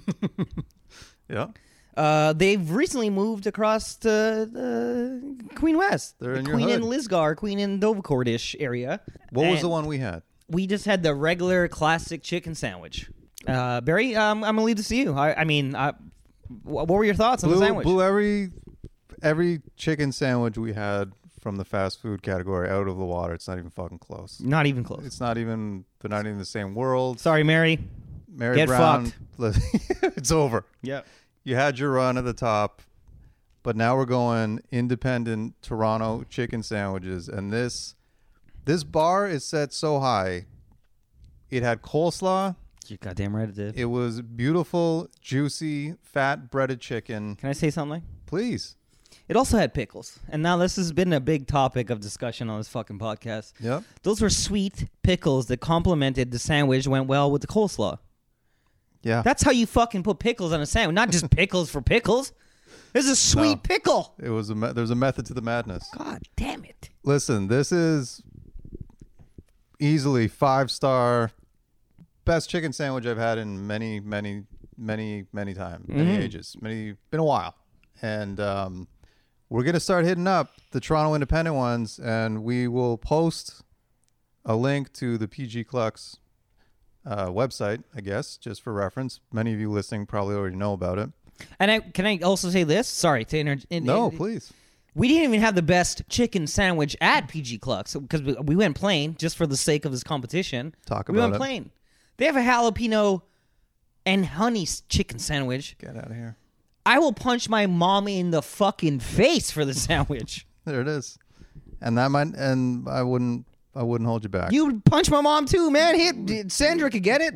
Yeah. They've recently moved across to Queen West. They're in your Queen hood. in Lisgar, Queen in Dovercourt-ish area. What was And the one we had? We just had the regular classic chicken sandwich. Barry, I'm gonna leave this to you. What were your thoughts on the sandwich? Blew every chicken sandwich we had from the fast food category out of the water. It's not even fucking close. Not even close. It's not even. They're not even in the same world. Sorry, Mary. Mary Get Brown. It's over. Yep. You had your run at the top, but now we're going independent Toronto chicken sandwiches, and this bar is set so high. It had coleslaw. You're goddamn right it did. It was beautiful, juicy, fat breaded chicken. Can I say something? Please. It also had pickles. And now this has been a big topic of discussion on this fucking podcast. Yep. Those were sweet pickles that complemented the sandwich, went well with the coleslaw. Yeah. That's how you fucking put pickles on a sandwich, not just pickles for pickles. There's a sweet pickle. There's a method to the madness. God damn it. Listen, this is easily 5-star best chicken sandwich I've had in many times, many ages, been a while. And we're going to start hitting up the Toronto independent ones, and we will post a link to the PG Clucks website, I guess, just for reference. Many of you listening probably already know about it. And can I also say this? Sorry to No, please. We didn't even have the best chicken sandwich at PG Clucks because we went plain just for the sake of this competition. Talk we about went it. plain. They have a jalapeno and honey chicken sandwich. Get out of here. I will punch my mom in the fucking face for the sandwich. There it is. And I wouldn't hold you back. You would punch my mom too, man. Sandra could get it.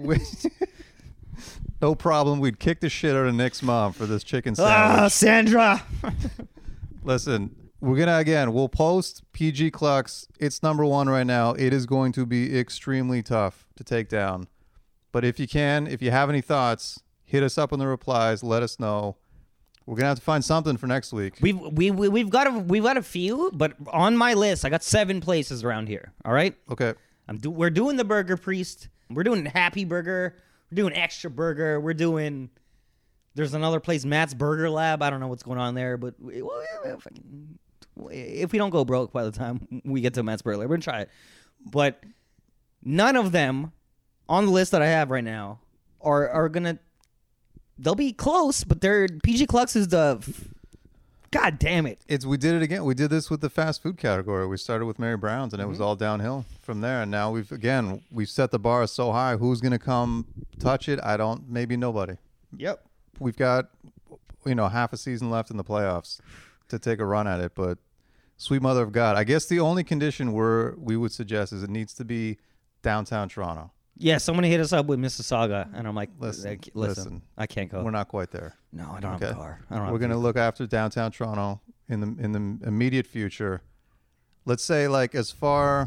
No problem. We'd kick the shit out of Nick's mom for this chicken sandwich. Ah, Sandra. Listen, we'll post PG Clucks. It's number 1 right now. It is going to be extremely tough to take down. But if you have any thoughts, hit us up in the replies. Let us know. We're gonna have to find something for next week. We've got a few, but on my list, I got 7 places around here. All right. Okay. We're doing the Burger Priest. We're doing Happy Burger. We're doing Extra Burger. There's another place, Matt's Burger Lab. I don't know what's going on there, but if we don't go broke by the time we get to Matt's Burger Lab, we're gonna try it. But none of them on the list that I have right now are gonna. They'll be close, but PG Clucks is the. God damn it! We did it again. We did this with the fast food category. We started with Mary Brown's, and it was all downhill from there. And now we've set the bar so high. Who's gonna come touch it? Maybe nobody. Yep. We've got half a season left in the playoffs to take a run at it. But sweet mother of God, I guess the only condition we would suggest is it needs to be downtown Toronto. Yeah, someone hit us up with Mississauga, and I'm like, listen, I can't go. We're not quite there. No, I don't have a car. We're going to look after downtown Toronto in the immediate future. Let's say like as far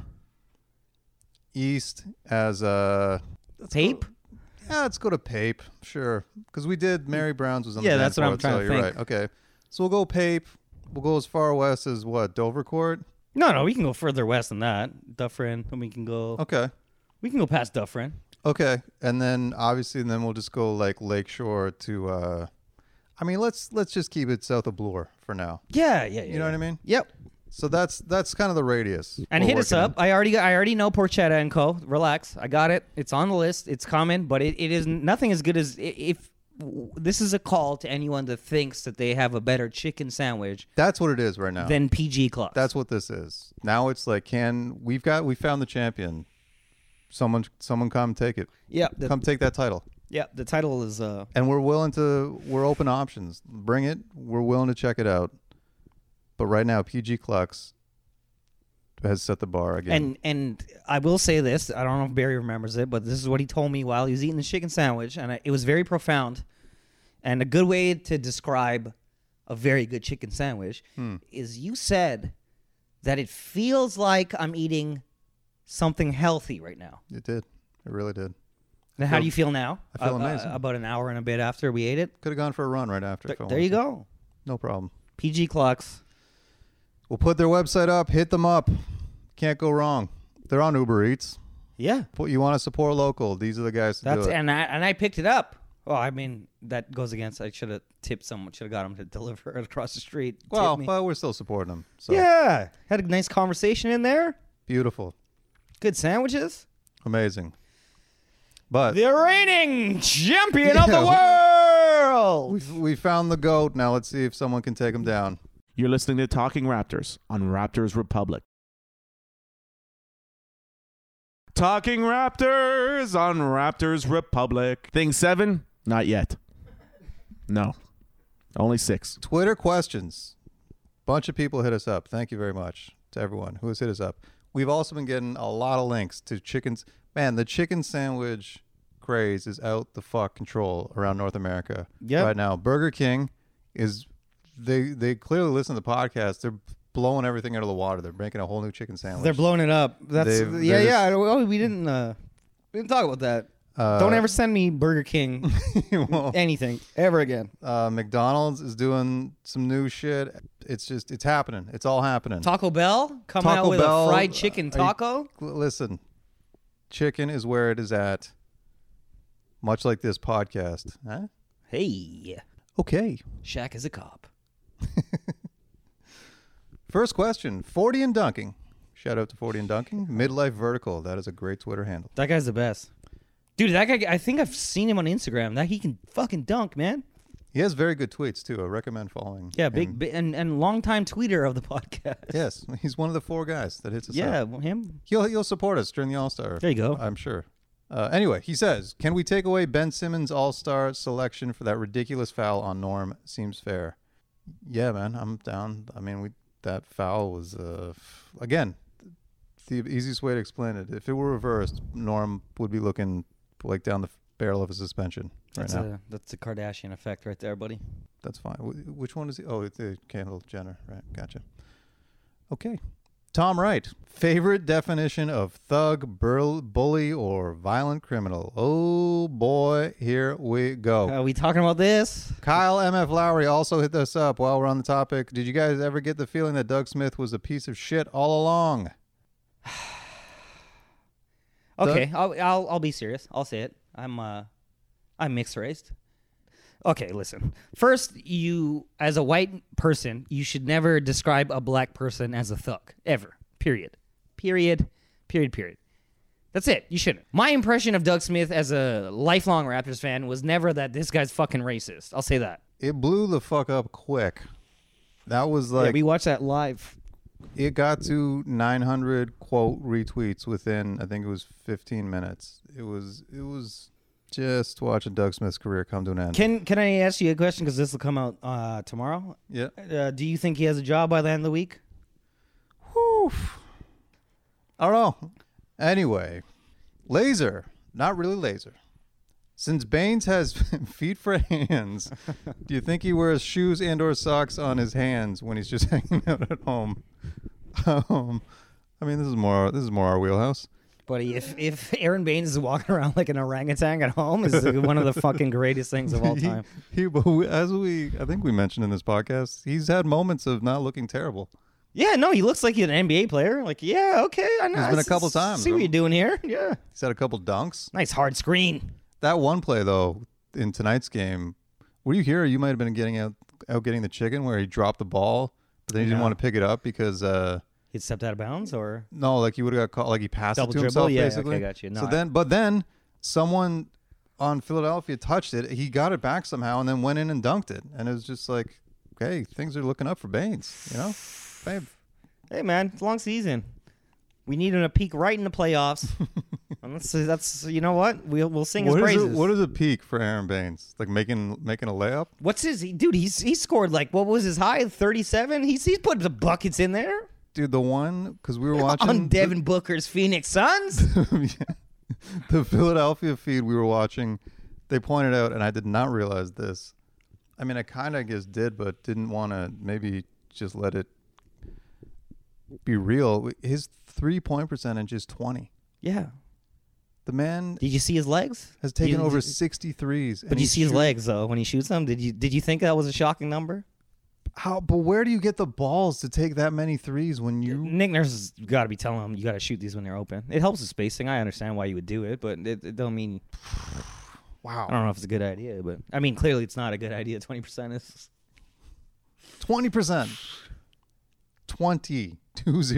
east as Pape? Yeah, let's go to Pape, sure. Because we did Mary Brown's was on yeah, the that's what I'm trying to you're think. Right. Okay, so we'll go Pape. We'll go as far west as what, Dovercourt? No, we can go further west than that. Dufferin, and we can go. Okay. We can go past Dufferin. Okay, and then obviously, we'll just go like Lakeshore to. Let's just keep it south of Bloor for now. Yeah. You know what I mean? Yep. So that's kind of the radius. And hit us up. I already know Porchetta and Co. Relax, I got it. It's on the list. It's coming, but it is nothing as good as if. This is a call to anyone that thinks that they have a better chicken sandwich. That's what it is right now. Than PG Clucks. That's what this is. Now it's like, we found the champion. Someone come take it. Yeah. Come take that title. Yeah. The title is. And we're open to options. Bring it. We're willing to check it out. But right now, PG Clucks has set the bar again. And I will say this. I don't know if Barry remembers it, but this is what he told me while he was eating the chicken sandwich. And it was very profound. And a good way to describe a very good chicken sandwich is you said that it feels like I'm eating something healthy right now. It did. It really did. Now, how do you feel now? I feel amazing. About an hour and a bit after we ate it. Could have gone for a run right after. There you go. No problem. PG Clucks. We'll put their website up. Hit them up. Can't go wrong. They're on Uber Eats. Yeah. You want to support local. These are the guys to do it. And I picked it up. Well, I mean, that goes against. I should have tipped someone. Should have got them to deliver it across the street. Well, we're still supporting them. So. Yeah. Had a nice conversation in there. Beautiful. Good sandwiches. Amazing. But the reigning champion of the world. We found the GOAT. Now let's see if someone can take him down. You're listening to Talking Raptors on Raptors Republic. Talking Raptors on Raptors Republic. Thing 7? Not yet. No. Only 6. Twitter questions. Bunch of people hit us up. Thank you very much to everyone who has hit us up. We've also been getting a lot of links to chickens. Man, the chicken sandwich craze is out the fuck control around North America right now. Burger King is... They clearly listen to the podcast. They're blowing everything out of the water. They're making a whole new chicken sandwich. They're blowing it up. That's we didn't talk about that. Don't ever send me Burger King anything ever again. McDonald's is doing some new shit. it's happening. It's all happening. Taco Bell come Taco out with Bell, a fried chicken taco. Listen, chicken is where it is at. Much like this podcast. Huh? Hey, Okay. Shaq is a cop. First question, 40 and Dunking. Shout out to 40 and Dunking. Midlife Vertical. That is a great Twitter handle. That guy's the best. Dude, that guy, I think I've seen him on Instagram. That he can fucking dunk, man. He has very good tweets, too. I recommend following Yeah, him. big and longtime tweeter of the podcast. Yes, he's one of the 4 guys that hits us Yeah, up. well, him. He'll support us during the All-Star. There you go. I'm sure. Anyway, he says, can we take away Ben Simmons' All-Star selection for that ridiculous foul on Norm? Seems fair. Yeah, man, I'm down. I mean, that foul was, again, the easiest way to explain it. If it were reversed, Norm would be looking like down the barrel of a suspension right now. That's a Kardashian effect right there, buddy. That's fine. Which one is he? Oh, it's Kendall Jenner. Right. Gotcha. Okay. Tom Wright. Favorite definition of thug, bully, or violent criminal? Oh, boy. Here we go. Are we talking about this? Kyle M.F. Lowry also hit us up while we're on the topic. Did you guys ever get the feeling that Doug Smith was a piece of shit all along? Okay, I'll be serious. I'll say it. I'm mixed raced. Okay, listen. First, you as a white person, you should never describe a black person as a thug ever. Period. That's it. You shouldn't. My impression of Doug Smith as a lifelong Raptors fan was never that this guy's fucking racist. I'll say that. It blew the fuck up quick. That was Yeah, like we watched that live. it got to 900 quote retweets within I think it was 15 minutes. It was just watching Doug Smith's career come to an end. Can I ask you a question because this will come out tomorrow? Yeah. Do you think he has a job by the end of the week? Whew. I don't know. Anyway, Laser, not really Laser. Since Baines has feet for hands, do you think he wears shoes and or socks on his hands when he's just hanging out at home? I mean, this is more our wheelhouse. Buddy, if Aaron Baines is walking around like an orangutan at home, is one of the fucking greatest things of all time. I think we mentioned in this podcast, he's had moments of not looking terrible. Yeah, no, he looks like he's an NBA player. Like, yeah, okay, I know. He's been a couple times. See what you're doing here? Yeah. He's had a couple dunks. Nice hard screen. That one play though in tonight's game, were you here? Or you might have been getting out getting the chicken where he dropped the ball, but then he didn't want to pick it up because he stepped out of bounds, or no, like he would have got caught, like he passed double it to dribble. himself, Yeah, basically. okay, got you. No, But then someone on Philadelphia touched it. He got it back somehow, and then went in and dunked it. And it was just like, okay, things are looking up for Baines. You know, babe. Hey man, it's a long season. We need him to peak right in the playoffs. And that's you know what? We'll sing his praises. What is a peak for Aaron Baines? Like making a layup? What's his dude? He scored like what was his high? 37. He's put the buckets in there. Dude, the one because we were watching on Devin Booker's Phoenix Suns. The Philadelphia feed we were watching, they pointed out, and I did not realize this. I mean, I kind of guess did, but didn't want to maybe just let it be real. His 3-point percentage is 20. Yeah. The man Did you see his legs? has taken over 60 threes. But you see his legs though when he shoots them. Did you think that was a shocking number? But where do you get the balls to take that many threes when you? Nick Nurse has got to be telling him you got to shoot these when they're open. It helps with spacing. I understand why you would do it, but it don't mean. Wow. I don't know if it's a good idea, but I mean clearly it's not a good idea. 20% is 20%. 20.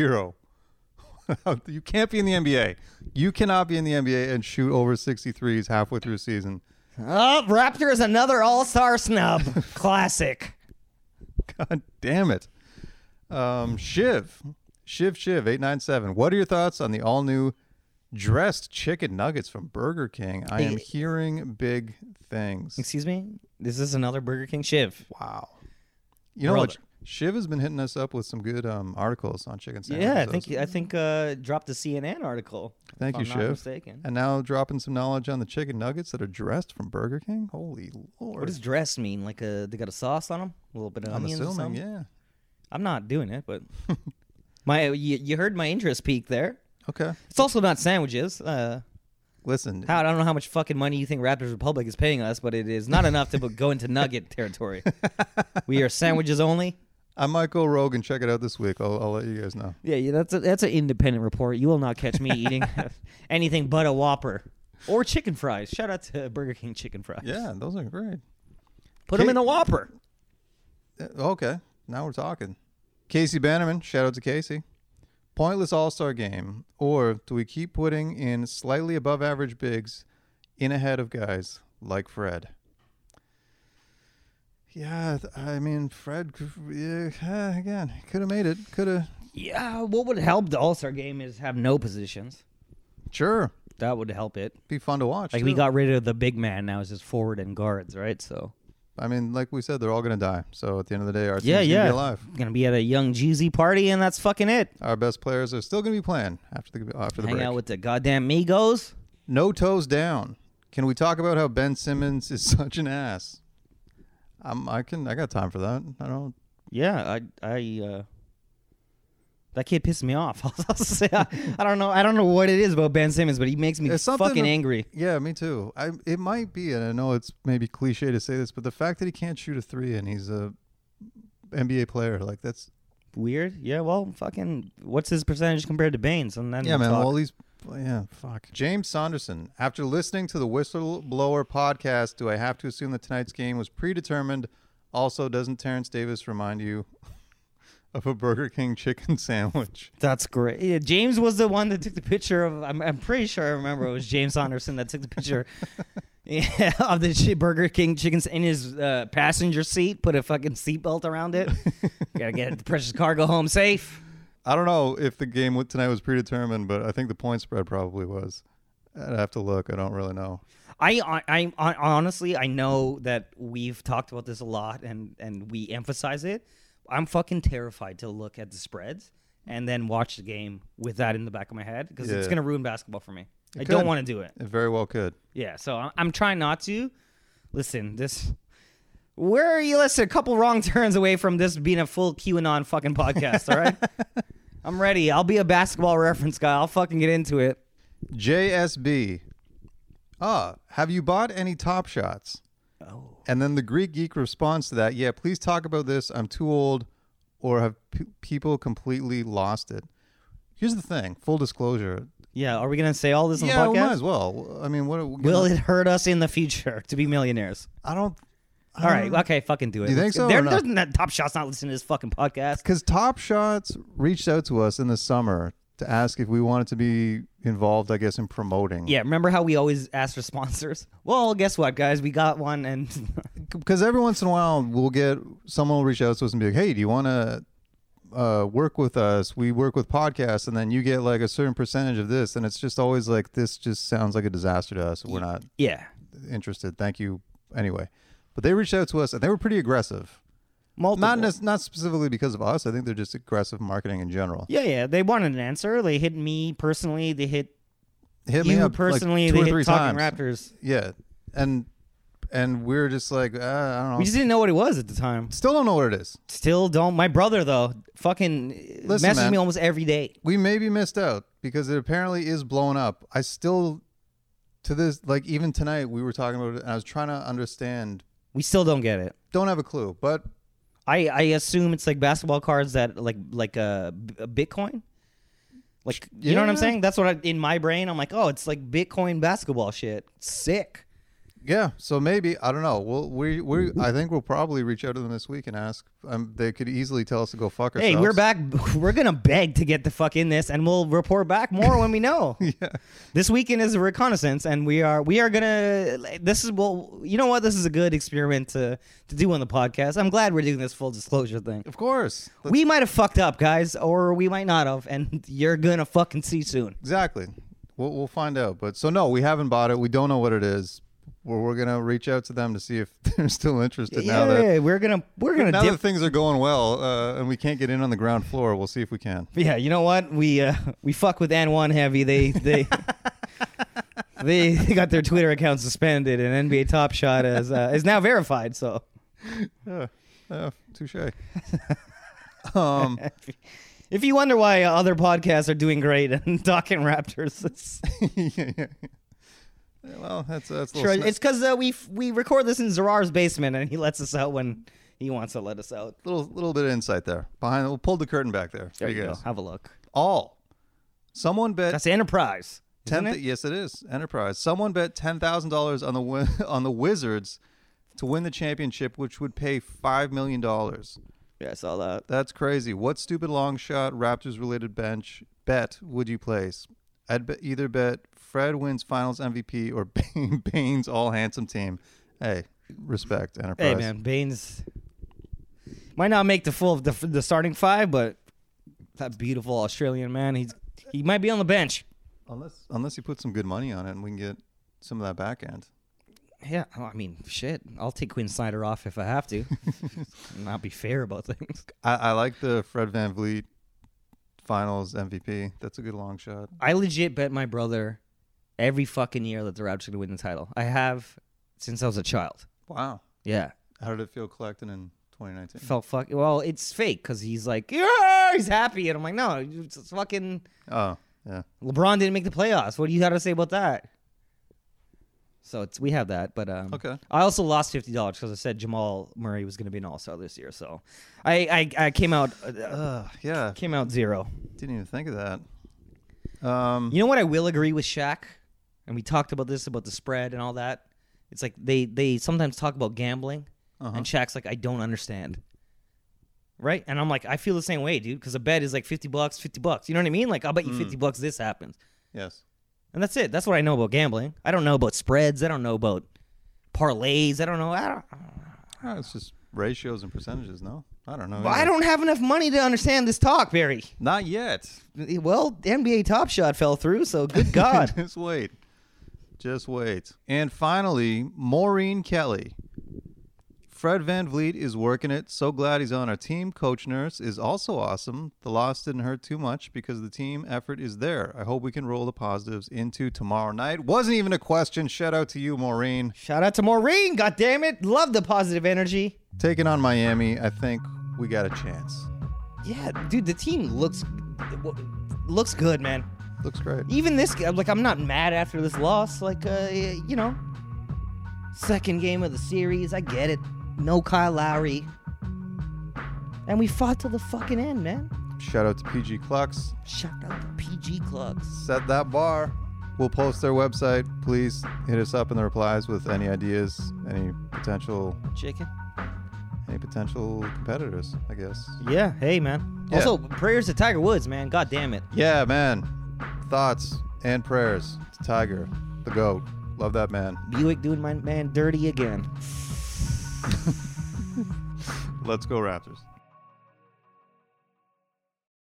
You can't be in the NBA. You cannot be in the NBA and shoot over 63s halfway through a season. Oh, Raptors another All-Star snub. Classic. God damn it. Shiv 897. What are your thoughts on the all-new dressed chicken nuggets from Burger King? I am hearing big things. Excuse me? This is another Burger King Shiv. Wow. You know what? Shiv has been hitting us up with some good articles on chicken sandwiches. Yeah, I think dropped the CNN article. Thank you, if I'm Shiv. not mistaken. And now dropping some knowledge on the chicken nuggets that are dressed from Burger King. Holy Lord! What does dress mean? Like they got a sauce on them, a little bit of I'm onions or assuming, something? yeah. I'm not doing it, but you heard my interest peak there. Okay. It's also not sandwiches. Listen. I don't know how much fucking money you think Raptors Republic is paying us, but it is not enough to go into nugget territory. We are sandwiches only. I might go rogue and check it out this week. I'll let you guys know. Yeah, that's an independent report. You will not catch me eating anything but a Whopper or chicken fries. Shout out to Burger King chicken fries. Yeah, those are great. Put them in the Whopper. Okay, now we're talking. Casey Bannerman, shout out to Casey. Pointless all-star game, or do we keep putting in slightly above average bigs in ahead of guys like Fred? Yeah, I mean, Fred, again, could have made it. Could have. Yeah, what would help the all-star game is have no positions. Sure. That would help it. Be fun to watch. Like, too. we got rid of the big man. Now it's just forward and guards, right? So. I mean, like we said, they're all going to die. So at the end of the day, our team's going to be alive. Going to be at a young Jeezy party, and that's fucking it. Our best players are still going to be playing after the Hang break. out with the goddamn Migos. No toes down. Can we talk about how Ben Simmons is such an ass? I got time for that. I don't. Yeah, that kid pissed me off. I'll say, I don't know what it is about Ben Simmons, but he makes me fucking angry. Yeah, me too. It might be, and I know it's maybe cliche to say this, but the fact that he can't shoot a three and he's a NBA player, like that's weird. Yeah, well, fucking, what's his percentage compared to Baines? And then fuck. James Saunderson. After listening to the Whistleblower podcast, do I have to assume that tonight's game was predetermined? Also, doesn't Terrence Davis remind you of a Burger King chicken sandwich? That's great. Yeah, James was the one that took the picture of. I'm pretty sure I remember it was James Saunderson that took the picture of the Burger King chickens in his passenger seat. Put a fucking seatbelt around it. Gotta get the precious cargo home safe. I don't know if the game tonight was predetermined, but I think the point spread probably was. I'd have to look. I don't really know. I honestly, I know that we've talked about this a lot and we emphasize it. I'm fucking terrified to look at the spreads and then watch the game with that in the back of my head because it's going to ruin basketball for me. I don't want to do it. It very well could. Yeah, so I'm trying not to. Listen, where are you? Listen, a couple wrong turns away from this being a full QAnon fucking podcast, all right? I'm ready. I'll be a basketball reference guy. I'll fucking get into it. JSB. Have you bought any Top Shots? Oh. And then the Greek Geek responds to that, yeah, please talk about this. I'm too old, or have people completely lost it? Here's the thing, full disclosure. Yeah, are we going to say all this on the podcast? Yeah, we might as well. I mean, will it hurt us in the future to be millionaires? I don't all right, okay, fucking do it. Do you think so? Top Shot's not listening to this fucking podcast. Because Top Shots reached out to us in the summer to ask if we wanted to be involved, I guess, in promoting. Yeah, remember how we always ask for sponsors? Well, guess what, guys? We got one, and because every once in a while someone will reach out to us and be like, "Hey, do you want to work with us? We work with podcasts, and then you get like a certain percentage of this." And it's just always like, this just sounds like a disaster to us. We're not interested. Thank you anyway. But they reached out to us, and they were pretty aggressive. Multiple. Not specifically because of us. I think they're just aggressive marketing in general. Yeah. They wanted an answer. They hit me personally. They hit me up personally. Like 2 or 3 they hit Talking times. Raptors. Yeah, and we were just like, I don't know. We just didn't know what it was at the time. Still don't know what it is. Still don't. My brother though, fucking messages me almost every day. We maybe missed out because it apparently is blowing up. I still, to this, like even tonight we were talking about it, and I was trying to understand. We still don't get it. Don't have a clue, but I assume it's like basketball cards that like a Bitcoin. Like, you know what I'm saying? That's what in my brain, I'm like, oh, it's like Bitcoin basketball shit. Sick. Yeah, so maybe, I don't know. I think we'll probably reach out to them this week and ask. They could easily tell us to go fuck ourselves. Hey, we're back. We're gonna beg to get the fuck in this, and we'll report back more when we know. Yeah. This weekend is a reconnaissance, and we are gonna. You know what? This is a good experiment to do on the podcast. I'm glad we're doing this full disclosure thing. Of course, we might have fucked up, guys, or we might not have, and you're gonna fucking see soon. Exactly. We'll find out. But so no, we haven't bought it. We don't know what it is. We're gonna reach out to them to see if they're still interested. Yeah, we're gonna now that things are going well, and we can't get in on the ground floor. We'll see if we can. Yeah, you know what? We fuck with N1 heavy. They they got their Twitter account suspended, and NBA Top Shot is now verified. So, touche. If you wonder why other podcasts are doing great and talking Raptors, yeah. Well, that's sure. It's because we record this in Zerar's basement, and he lets us out when He wants to let us out. Little bit of insight there. We'll pull the curtain back there. There for you go. guys. Have a look. Someone bet That's Enterprise. Isn't it? Yes, it is Enterprise. Someone bet $10,000 on the Wizards to win the championship, which would pay $5 million. Yeah, I saw that. That's crazy. What stupid long shot Raptors related bet would you place? I'd either bet Fred wins Finals MVP or Baines all handsome team. Hey, respect Enterprise. Hey man, Baines might not make the starting five, but that beautiful Australian man, he might be on the bench. Unless you put some good money on it and we can get some of that back end. Yeah, I mean, shit. I'll take Quinn Snyder off if I have to. Not be fair about things. I like the Fred VanVleet Finals MVP. That's a good long shot. I legit bet my brother every fucking year that the Raptors are going to win the title. I have since I was a child. Wow. Yeah. How did it feel collecting in 2019? Felt fuck. Well, it's fake because he's like, yeah, he's happy. And I'm like, no, it's fucking. Oh, yeah. LeBron didn't make the playoffs. What do you got to say about that? So we have that, but okay. I also lost $50 because I said Jamal Murray was going to be an All-Star this year. So I came out came out zero. Didn't even think of that. You know what I will agree with Shaq, and we talked about this about the spread and all that. It's like they sometimes talk about gambling, and Shaq's like, I don't understand. Right? And I'm like, I feel the same way, dude, because a bet is like $50, $50. You know what I mean? Like, I'll bet you $50 this happens. Yes. And that's it. That's what I know about gambling. I don't know about spreads. I don't know about parlays. I don't know. It's just ratios and percentages, no? I don't know. Well, I don't have enough money to understand this talk, Barry. Not yet. Well, NBA Top Shot fell through, so good God. Just wait. And finally, Maureen Kelly. Fred VanVleet is working it. So glad he's on our team. Coach Nurse is also awesome. The loss didn't hurt too much because the team effort is there. I hope we can roll the positives into tomorrow night. Wasn't even a question. Shout out to you, Maureen. Shout out to Maureen. God damn it. Love the positive energy. Taking on Miami, I think we got a chance. Yeah, dude, the team looks good, man. Looks great. Even this, like, I'm not mad after this loss. Like, you know, second game of the series. I get it. No Kyle Lowry. And we fought till the fucking end, man. Shout out to PG Clucks. Shout out to PG Clucks. Set that bar. We'll post their website. Please hit us up in the replies with any ideas, any potential competitors, I guess. Yeah, hey, man. Yeah. Also, prayers to Tiger Woods, man. God damn it. Yeah, man. Thoughts and prayers to Tiger, the GOAT. Love that man. Buick doing my man dirty again. Let's go Raptors.